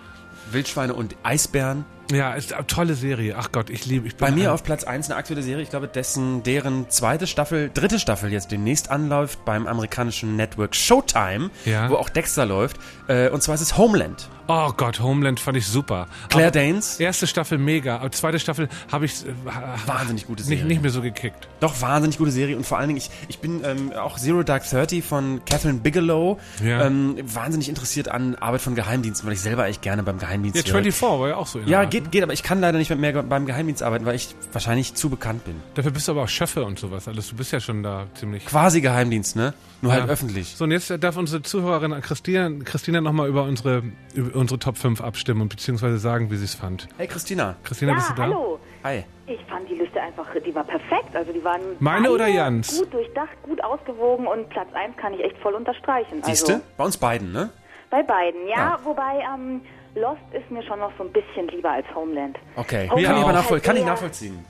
Wildschweine und Eisbären. Ja, ist eine tolle Serie. Ach Gott, ich liebe. Ich Bei mir auf Platz eins eine aktuelle Serie, ich glaube, dessen, deren zweite Staffel, dritte Staffel jetzt demnächst anläuft beim amerikanischen Network Showtime, ja. wo auch Dexter läuft. Äh, und zwar ist es Homeland. Oh Gott, Homeland fand ich super. Claire aber Danes. Erste Staffel mega, aber zweite Staffel habe ich äh, wahnsinnig gute Serie. Nicht, nicht mehr so gekickt. Doch, wahnsinnig gute Serie und vor allen Dingen, ich, ich bin ähm, auch Zero Dark Thirty von Catherine Bigelow ja. ähm, wahnsinnig interessiert an Arbeit von Geheimdiensten, weil ich selber eigentlich gerne beim Geheimdienst Ja, vierundzwanzig war ja auch so. In ja, Art, geht, ne? geht, aber ich kann leider nicht mehr beim Geheimdienst arbeiten, weil ich wahrscheinlich zu bekannt bin. Dafür bist du aber auch Schöffe und sowas alles. Du bist ja schon da ziemlich... Quasi Geheimdienst, ne? Nur ja. halt öffentlich. So, und jetzt darf unsere Zuhörerin Christina, Christina nochmal über unsere, über unsere Top fünf abstimmen und beziehungsweise sagen, wie sie es fand. Hey Christina. Christina, ja, bist du da? hallo. Hi. Ich fand die Liste einfach, die war perfekt. Also die waren Meine oder Jans? Gut durchdacht, gut ausgewogen und Platz eins kann ich echt voll unterstreichen. Siehste? Also, bei uns beiden, ne? Bei beiden, ja. ja. Wobei ähm, Lost ist mir schon noch so ein bisschen lieber als Homeland. Okay, Homeland kann, ich aber nachvoll- halt kann ich eher, nachvollziehen.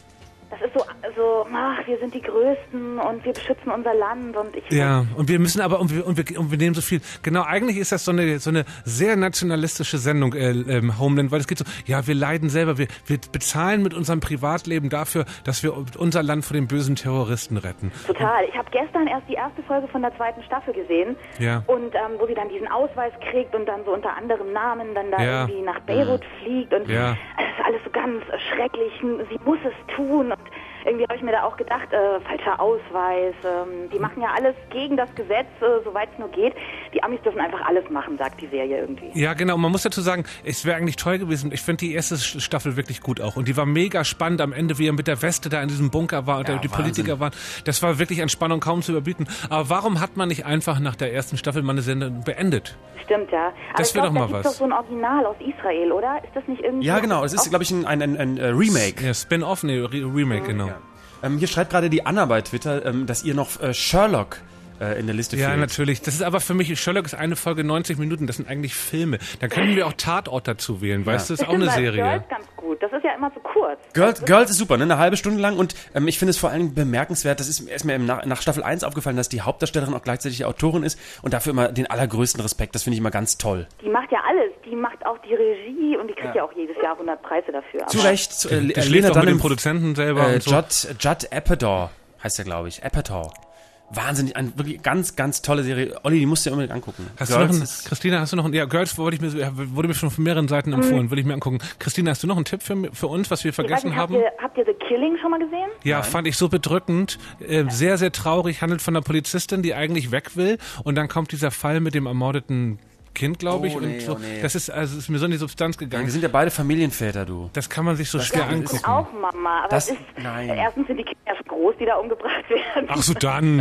Das ist so, so, ach, wir sind die Größten und wir beschützen unser Land und ich... Ja, und wir müssen aber, und wir, und wir, und wir nehmen so viel, genau, eigentlich ist das so eine, so eine sehr nationalistische Sendung, äh, ähm, Homeland, weil es geht so, ja, wir leiden selber, wir, wir bezahlen mit unserem Privatleben dafür, dass wir unser Land vor den bösen Terroristen retten. Total. Ich habe gestern erst die erste Folge von der zweiten Staffel gesehen ja. und ähm, wo sie dann diesen Ausweis kriegt und dann so unter anderem Namen dann da ja. irgendwie nach Beirut mhm. fliegt und ja. es ist alles so ganz schrecklich, sie muss es tun und irgendwie habe ich mir da auch gedacht, äh, falscher Ausweis, ähm, die machen ja alles gegen das Gesetz, äh, soweit es nur geht. Die Amis dürfen einfach alles machen, sagt die Serie irgendwie. Ja, genau. Man muss dazu sagen, es wäre eigentlich toll gewesen. Ich finde die erste Staffel wirklich gut auch. Und die war mega spannend am Ende, wie er mit der Weste da in diesem Bunker war und ja, die Wahnsinn. Politiker waren. Das war wirklich an Spannung kaum zu überbieten. Aber warum hat man nicht einfach nach der ersten Staffel mal eine Sendung beendet? Stimmt, ja. Aber das wäre doch mal da was. Das ist doch so ein Original aus Israel, oder? Ist das nicht irgendwie... Ja, genau. Das ist, glaube ich, ein, ein, ein, ein Remake. Ja, Spin-off, nee, Re- Remake, ja. genau. Ja. Ähm, hier schreibt gerade die Anna bei Twitter, ähm, dass ihr noch äh, Sherlock äh, in der Liste ja, fehlt. Ja, natürlich. Das ist aber für mich, Sherlock ist eine Folge neunzig Minuten, das sind eigentlich Filme. Dann können wir auch Tatort dazu wählen, weißt du, das ist auch eine Serie. Girls ganz gut, das ist ja immer so kurz. Girls, Girls ist super, ne? Eine halbe Stunde lang und ähm, ich finde es vor allem bemerkenswert, das ist, ist mir im nach, nach Staffel eins aufgefallen, dass die Hauptdarstellerin auch gleichzeitig die Autorin ist und dafür immer den allergrößten Respekt, das finde ich immer ganz toll. Die macht ja alles, die macht auch die Regie und die kriegt ja, ja auch jedes Jahr hundert Preise dafür. Zu Recht. Zu, äh, die die schläft auch mit dem Produzenten selber äh, und so. Judd, Judd Apatow heißt er, glaube ich. Apatow. Wahnsinnig, eine wirklich ganz, ganz tolle Serie. Olli, die musst du dir unbedingt angucken. Hast Girls du noch einen, Christina, hast du noch einen, ja, Girls wurde, ich mir, wurde mir schon von mehreren Seiten empfohlen, mhm. würde ich mir angucken. Christina, hast du noch einen Tipp für, für uns, was wir vergessen nicht, haben? Habt ihr, habt ihr The Killing schon mal gesehen? Ja, Nein. fand ich so bedrückend. Äh, sehr, sehr traurig, handelt von einer Polizistin, die eigentlich weg will und dann kommt dieser Fall mit dem ermordeten Kind, glaube ich. Oh, nee, und so. oh, nee. Das ist, also ist mir so in die Substanz gegangen. Ja, wir sind ja beide Familienväter, du. Das kann man sich so das schwer ja, angucken. Das ist auch Mama, aber das, es ist, nein. erstens sind die Kinder schon groß, die da umgebracht werden. Ach so, dann.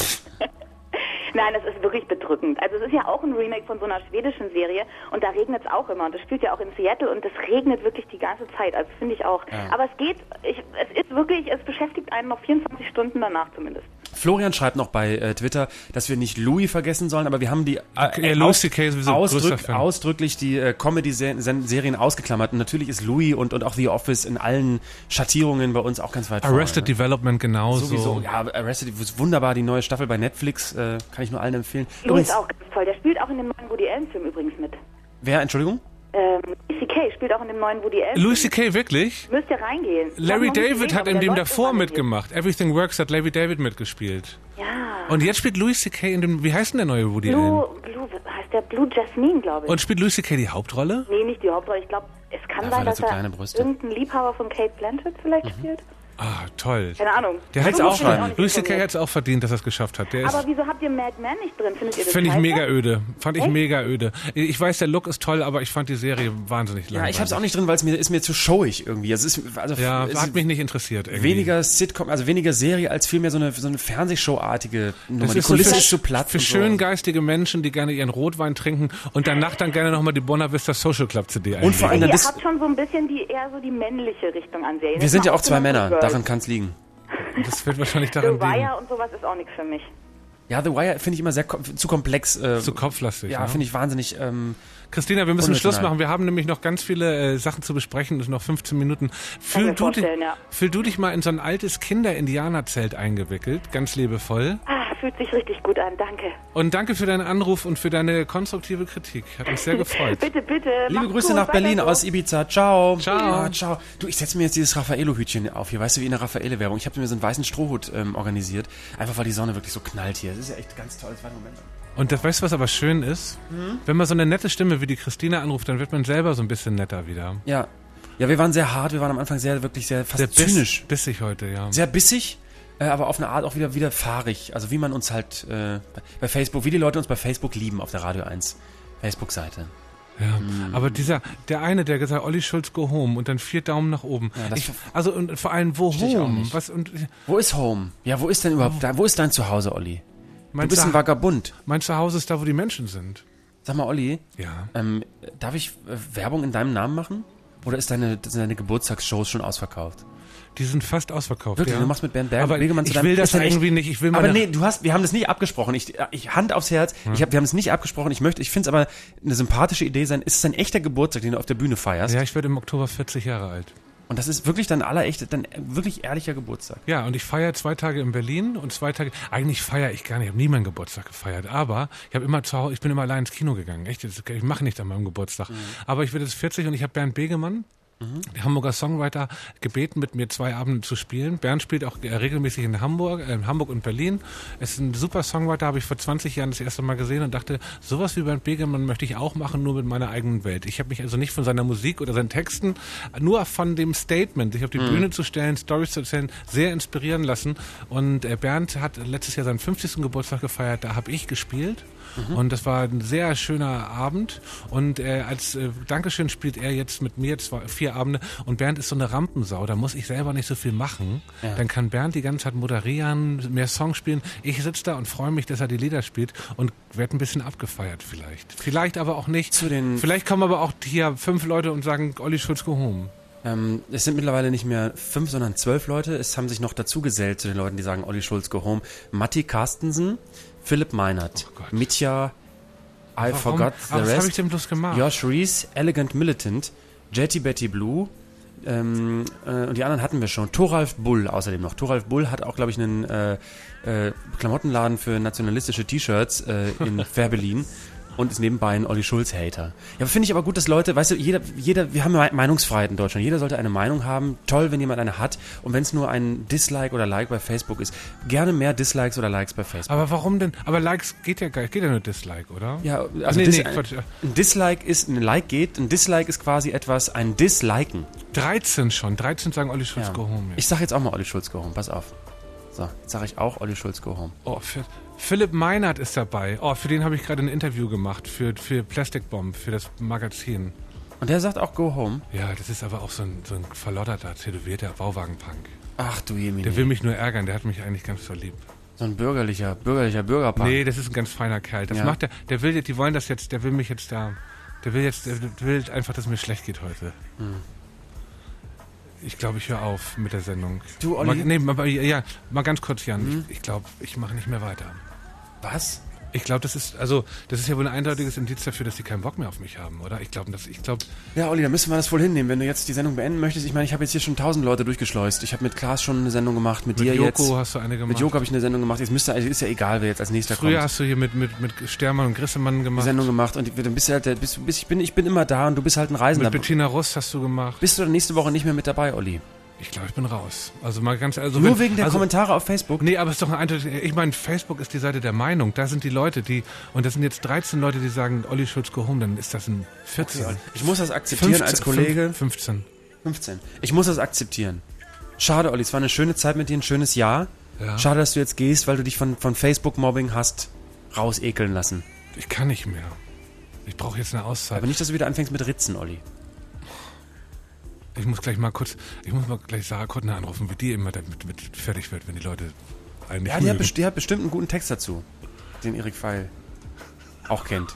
Nein, das ist wirklich bedrückend. Also es ist ja auch ein Remake von so einer schwedischen Serie und da regnet es auch immer und das spielt ja auch in Seattle und es regnet wirklich die ganze Zeit, also finde ich auch. Ja. Aber es geht, ich, es ist wirklich, es beschäftigt einen noch vierundzwanzig Stunden danach zumindest. Florian schreibt noch bei äh, Twitter, dass wir nicht Louis vergessen sollen, aber wir haben die äh, ja, Louis C K sowieso ausdrück, ausdrücklich die äh, Comedy-Serien ausgeklammert und natürlich ist Louis und, und auch The Office in allen Schattierungen bei uns auch ganz weit vorne. Arrested Development genauso. Sowieso, ja, Arrested ist wunderbar, die neue Staffel bei Netflix, äh, kann ich nur allen empfehlen. Louis ist auch ganz toll, der spielt auch in dem neuen Woody Allen-Film übrigens mit. Wer, Entschuldigung? Ähm, Louis C K spielt auch in dem neuen Woody Allen. Louis C K, wirklich? Müsst ihr reingehen. Larry David gesehen, hat in dem davor mitgemacht. Everything Works hat Larry David mitgespielt. Ja. Und jetzt spielt Louis C K in dem, wie heißt denn der neue Woody Blue, Allen? Blue, heißt der Blue Jasmine, glaube ich. Und spielt Louis C K die Hauptrolle? Nee, nicht die Hauptrolle. Ich glaube, es kann ja, sein, dass so er irgendein Liebhaber von Kate Blanchett vielleicht mhm. spielt. Ah, toll. Keine Ahnung. Der hat's auch Louis C K hat es auch verdient, dass er es geschafft hat. Der aber ist wieso habt ihr Mad Men nicht drin? Findet ihr das Finde ich scheiße? mega öde. Fand ich Echt? mega öde. Ich weiß, der Look ist toll, aber ich fand die Serie wahnsinnig langweilig. Ja, ich hab's auch nicht drin, weil es mir ist mir zu showig irgendwie. Also es ist, also ja, es hat ist mich nicht interessiert irgendwie. Weniger Sitcom, also weniger Serie als vielmehr so eine so eine Fernsehshow-artige Nummer. Das Die ist Kulisse so für, ist zu platt. Für und so. schön geistige Menschen, die gerne ihren Rotwein trinken und danach dann gerne nochmal die Buona Vista Social Club C D Und vor allem Ihr das habt schon so ein bisschen die eher so die männliche Richtung an Serien. Wir sind ja auch zwei so Männer, Girls. daran kann's liegen. Das wird wahrscheinlich The daran liegen. Wire und sowas ist auch nichts für mich. Ja, The Wire finde ich immer sehr kom zu komplex. Äh, zu kopflastig. Ja, ne? finde ich wahnsinnig. Ähm, Christina, wir müssen unnötig. Schluss machen. Wir haben nämlich noch ganz viele äh, Sachen zu besprechen. Es sind noch fünfzehn Minuten. Fühl du, dich, ja. fühl du dich mal in so ein altes Kinder-Indianerzelt eingewickelt, ganz liebevoll. Ach, fühlt sich richtig gut an, danke. Und danke für deinen Anruf und für deine konstruktive Kritik. Hat uns sehr gefreut. Bitte, bitte. Liebe Macht's Grüße gut, nach Berlin weiter so. aus Ibiza. Ciao. Ciao. Ja, ciao. Du, ich setze mir jetzt dieses Raffaello-Hütchen auf hier. Weißt du, wie in der Raffaele-Werbung. Ich habe mir so einen weißen Strohhut ähm, organisiert. Einfach, weil die Sonne wirklich so knallt hier. Das ist ja echt ganz toll. Das war ein Moment. Und das, weißt du, was aber schön ist? Hm? Wenn man so eine nette Stimme wie die Christina anruft, dann wird man selber so ein bisschen netter wieder. Ja. Ja, wir waren sehr hart. Wir waren am Anfang sehr, wirklich sehr, fast sehr biss, zynisch. Bissig heute, ja. Sehr bissig. Äh, aber auf eine Art auch wieder, wieder fahrig. Also wie man uns halt äh, bei Facebook, wie die Leute uns bei Facebook lieben auf der Radio eins Facebook-Seite. Ja, mhm. Aber dieser, der eine, der gesagt hat, Olli Schulz, go home und dann vier Daumen nach oben. Ja, ich, also und vor allem, wo home? Was, und, wo ist home? Ja, wo ist denn überhaupt, oh. da, wo ist dein Zuhause, Olli? Mein du bist ein Vagabund. Mein Zuhause ist da, wo die Menschen sind. Sag mal, Olli, ja. ähm, darf ich äh, Werbung in deinem Namen machen? Oder ist deine, sind deine Geburtstagsshows schon ausverkauft? Die sind fast ausverkauft. Wirklich, ja. du machst mit Bernd Berg, aber Begemann ich zusammen. will das irgendwie nicht. Ich will aber nee, du hast, wir haben das nicht abgesprochen. Ich, ich Hand aufs Herz. Hm. Ich hab, wir haben es nicht abgesprochen. Ich möchte, ich finde es aber eine sympathische Idee sein. Ist es ein echter Geburtstag, den du auf der Bühne feierst? Ja, ich werde im Oktober vierzig Jahre alt. Und das ist wirklich dein aller echter, dein wirklich ehrlicher Geburtstag. Ja, und ich feiere zwei Tage in Berlin und zwei Tage. Eigentlich feiere ich gar nicht. Ich habe nie meinen Geburtstag gefeiert. Aber ich habe immer zu Hause. Ich bin immer allein ins Kino gegangen. Echt, ich mache nicht an meinem Geburtstag. Mhm. Aber ich werde jetzt vierzig und ich habe Bernd Begemann, Mhm. der Hamburger Songwriter, gebeten, mit mir zwei Abende zu spielen. Bernd spielt auch regelmäßig in Hamburg, äh, in Hamburg und Berlin. Es ist ein super Songwriter, habe ich vor zwanzig Jahren das erste Mal gesehen und dachte, sowas wie Bernd Begemann möchte ich auch machen, nur mit meiner eigenen Welt. Ich habe mich also nicht von seiner Musik oder seinen Texten, nur von dem Statement, sich auf die mhm. Bühne zu stellen, Storys zu erzählen, sehr inspirieren lassen. Und äh, Bernd hat letztes Jahr seinen fünfzigsten Geburtstag gefeiert, da habe ich gespielt. Mhm. Und das war ein sehr schöner Abend. Und äh, als äh, Dankeschön spielt er jetzt mit mir zwei, vier Abende. Und Bernd ist so eine Rampensau, da muss ich selber nicht so viel machen. Ja. Dann kann Bernd die ganze Zeit moderieren, mehr Songs spielen. Ich sitze da und freue mich, dass er die Lieder spielt und werde ein bisschen abgefeiert vielleicht. Vielleicht aber auch nicht. Zu den vielleicht kommen aber auch hier fünf Leute und sagen, Olli Schulz, go home. Ähm, es sind mittlerweile nicht mehr fünf, sondern zwölf Leute. Es haben sich noch dazu gesellt zu den Leuten, die sagen, Olli Schulz, go home. Matti Carstensen, Philipp Meinert, oh Mitya, I Warum? Forgot the Aber Rest, was habe ich denn bloß gemacht? Josh Reese, Elegant Militant, Jetty Betty Blue ähm, äh, und die anderen hatten wir schon. Thoralf Bull außerdem noch. Thoralf Bull hat auch, glaube ich, einen äh, äh, Klamottenladen für nationalistische T-Shirts äh, in Fährberlin. Und ist nebenbei ein Olli Schulz-Hater. Ja, finde ich aber gut, dass Leute, weißt du, jeder, jeder, wir haben Meinungsfreiheit in Deutschland. Jeder sollte eine Meinung haben. Toll, wenn jemand eine hat. Und wenn es nur ein Dislike oder Like bei Facebook ist, gerne mehr Dislikes oder Likes bei Facebook. Aber warum denn? Aber Likes geht ja gar nicht. Geht ja nur Dislike, oder? Ja, also Ach, nee, Dis- nee, ein, Quatsch. ein Dislike ist, ein Like geht, ein Dislike ist quasi etwas, ein Disliken. dreizehn schon. dreizehn sagen Olli Schulz, ja. go home. Ich sag jetzt auch mal Olli Schulz, go home. Pass auf. So, jetzt sage ich auch Olli Schulz, go home. Oh, für Philipp Meinert ist dabei. Oh, für den habe ich gerade ein Interview gemacht, für, für Plastic Bomb, für das Magazin. Und der sagt auch go home? Ja, das ist aber auch so ein, so ein verlotterter, tätowierter Bauwagenpunk. Ach du Jemine. Der will mich nur ärgern, der hat mich eigentlich ganz verliebt. So ein bürgerlicher, bürgerlicher Bürgerpunk. Nee, das ist ein ganz feiner Kerl. Das ja. macht der, der will, die wollen das jetzt, der will mich jetzt da, der will jetzt, der will einfach, dass mir schlecht geht heute. Hm. Ich glaube, ich höre auf mit der Sendung. Du, Olli? Mal, nee, mal, ja, mal ganz kurz, Jan. Hm? Ich, ich glaube, ich mache nicht mehr weiter. Was? Ich glaube, das ist, also, das ist ja wohl ein eindeutiges Indiz dafür, dass die keinen Bock mehr auf mich haben, oder? Ich glaube, dass, ich glaube. Ja, Olli, da müssen wir das wohl hinnehmen, wenn du jetzt die Sendung beenden möchtest. Ich meine, ich habe jetzt hier schon tausend Leute durchgeschleust. Ich habe mit Klaas schon eine Sendung gemacht, mit, mit dir Joko jetzt. Mit Joko hast du eine gemacht. Mit Joko habe ich eine Sendung gemacht. Jetzt müsste, also ist ja egal, wer jetzt als nächster Früher kommt. Früher hast du hier mit, mit, mit Stermann und Grissemann gemacht. Eine Sendung gemacht und dann bist du halt, bist, bist, ich bin, ich bin immer da und du bist halt ein Reisender. Mit Bettina Russ hast du gemacht. Bist du dann nächste Woche nicht mehr mit dabei, Olli? Ich glaube, ich bin raus. Also mal ganz, also Nur wenn, wegen der also, Kommentare auf Facebook? Nee, aber es ist doch ein eindeutig. Ich meine, Facebook ist die Seite der Meinung. Da sind die Leute, die, und das sind jetzt dreizehn Leute, die sagen, Olli Schulz, go home, dann ist das ein vierzehn. Okay, ich muss das akzeptieren fünfzehn, als Kollege. fünfzehn. fünfzehn. Ich muss das akzeptieren. Schade, Olli, es war eine schöne Zeit mit dir, ein schönes Jahr. Ja. Schade, dass du jetzt gehst, weil du dich von, von Facebook-Mobbing hast rausekeln lassen. Ich kann nicht mehr. Ich brauche jetzt eine Auszeit. Aber nicht, dass du wieder anfängst mit Ritzen, Olli. Ich muss gleich mal kurz, ich muss mal gleich Sarah Kottner anrufen, wie die immer damit mit fertig wird, wenn die Leute einen nicht Ja, die hat, best- die hat bestimmt einen guten Text dazu, den Erik Pfeil auch kennt.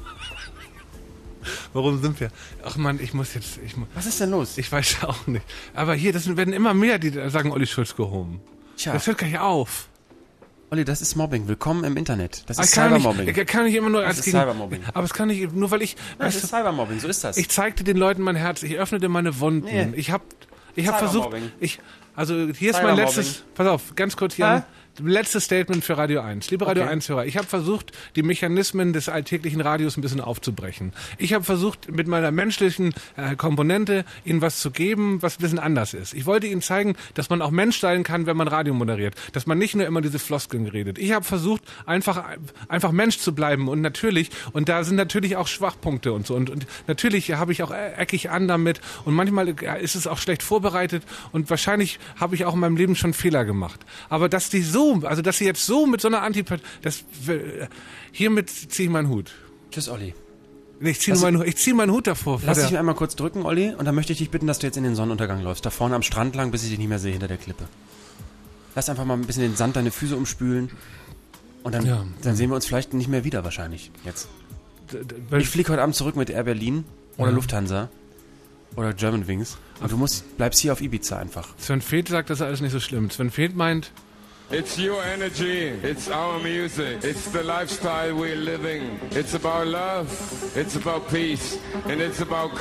Warum sind wir? Ach man, ich muss jetzt... Ich mu- Was ist denn los? Ich weiß auch nicht. Aber hier, das werden immer mehr, die sagen, Olli Schulz, go home. Tja. Das hört gar nicht auf. Olli, das ist Mobbing. Willkommen im Internet. Das ist kann Cybermobbing. Ich kann nicht immer nur das als ist gegen, Cybermobbing. Aber es kann nicht, nur weil ich... Nein, das ist Cybermobbing, so ist das. Ich zeigte den Leuten mein Herz, ich öffnete meine Wunden. Nee. Ich habe ich hab versucht... Ich, also hier ist mein letztes... Pass auf, ganz kurz hier. letztes Statement für Radio eins. Liebe Radio Okay. eins-Hörer, ich habe versucht, die Mechanismen des alltäglichen Radios ein bisschen aufzubrechen. Ich habe versucht, mit meiner menschlichen äh, Komponente Ihnen was zu geben, was ein bisschen anders ist. Ich wollte Ihnen zeigen, dass man auch Mensch sein kann, wenn man Radio moderiert. Dass man nicht nur immer diese Floskeln redet. Ich habe versucht, einfach einfach Mensch zu bleiben und natürlich, und da sind natürlich auch Schwachpunkte und so. Und, und natürlich habe ich auch eckig an damit und manchmal ist es auch schlecht vorbereitet und wahrscheinlich habe ich auch in meinem Leben schon Fehler gemacht. Aber dass die so, also dass sie jetzt so mit so einer Antipathie, das, hiermit ziehe ich meinen Hut. Tschüss, Olli. Ich ziehe meinen, ich zieh meinen Hut davor. Lass dich mir einmal kurz drücken, Olli, und dann möchte ich dich bitten, dass du jetzt in den Sonnenuntergang läufst. Da vorne am Strand lang, bis ich dich nicht mehr sehe hinter der Klippe. Lass einfach mal ein bisschen den Sand deine Füße umspülen und dann, Ja. dann sehen wir uns vielleicht nicht mehr wieder wahrscheinlich jetzt. Ich fliege heute Abend zurück mit Air Berlin oder Ja. Lufthansa oder Germanwings und du musst, bleibst hier auf Ibiza einfach. Sven Feth sagt, das ist alles nicht so schlimm. Sven Feth meint, It's your energy, it's our music, it's the lifestyle we're living. It's about love, it's about peace, and it's about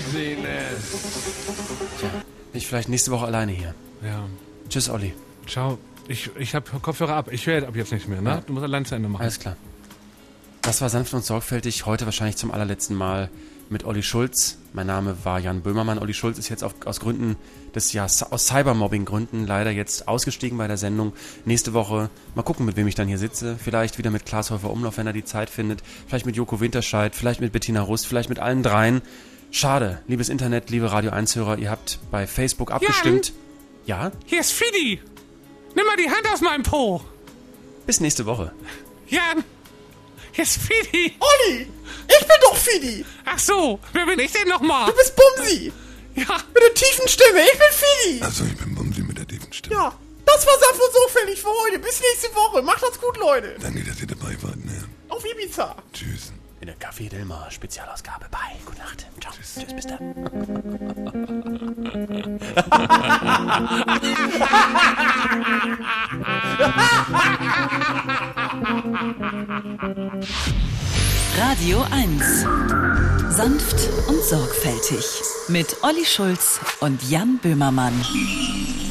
craziness. Tja, bin ich vielleicht nächste Woche alleine hier. ja, Tschüss, Olli. ciao. Ich, ich habe Kopfhörer ab. Ich höre ab jetzt nicht mehr, ne? Ja. Du musst allein zu Ende machen. Alles klar. Das war sanft und sorgfältig. Heute wahrscheinlich zum allerletzten Mal mit Olli Schulz. Mein Name war Jan Böhmermann. Olli Schulz ist jetzt auf, aus Gründen des, ja, aus Cybermobbing-Gründen leider jetzt ausgestiegen bei der Sendung. Nächste Woche mal gucken, mit wem ich dann hier sitze. Vielleicht wieder mit Klaas Häufer Umlauf, wenn er die Zeit findet. Vielleicht mit Joko Winterscheid, vielleicht mit Bettina Rust, vielleicht mit allen dreien. Schade, liebes Internet, liebe Radio eins-Hörer, ihr habt bei Facebook abgestimmt. Ja? Hier ist Fidi. Nimm mal die Hand aus meinem Po. Bis nächste Woche. Jan, hier ist Fidi. Olli, ich bin doch Fidi. Ach so, wer bin ich denn nochmal? Du bist Bumsi. Ja. Mit der tiefen Stimme, ich bin Fidi. Also ich bin Bumsi mit der tiefen Stimme. Ja, das war sanft und sorgfältig für heute. Bis nächste Woche. Macht das gut, Leute. Danke, dass ihr dabei wart. Ne? Auf Ibiza. Tschüss. In der Café Delmar Spezialausgabe. Bye. Gute Nacht. Ciao. Tschüss, Tschüss bis dann. Radio eins. Sanft und sorgfältig. Mit Olli Schulz und Jan Böhmermann.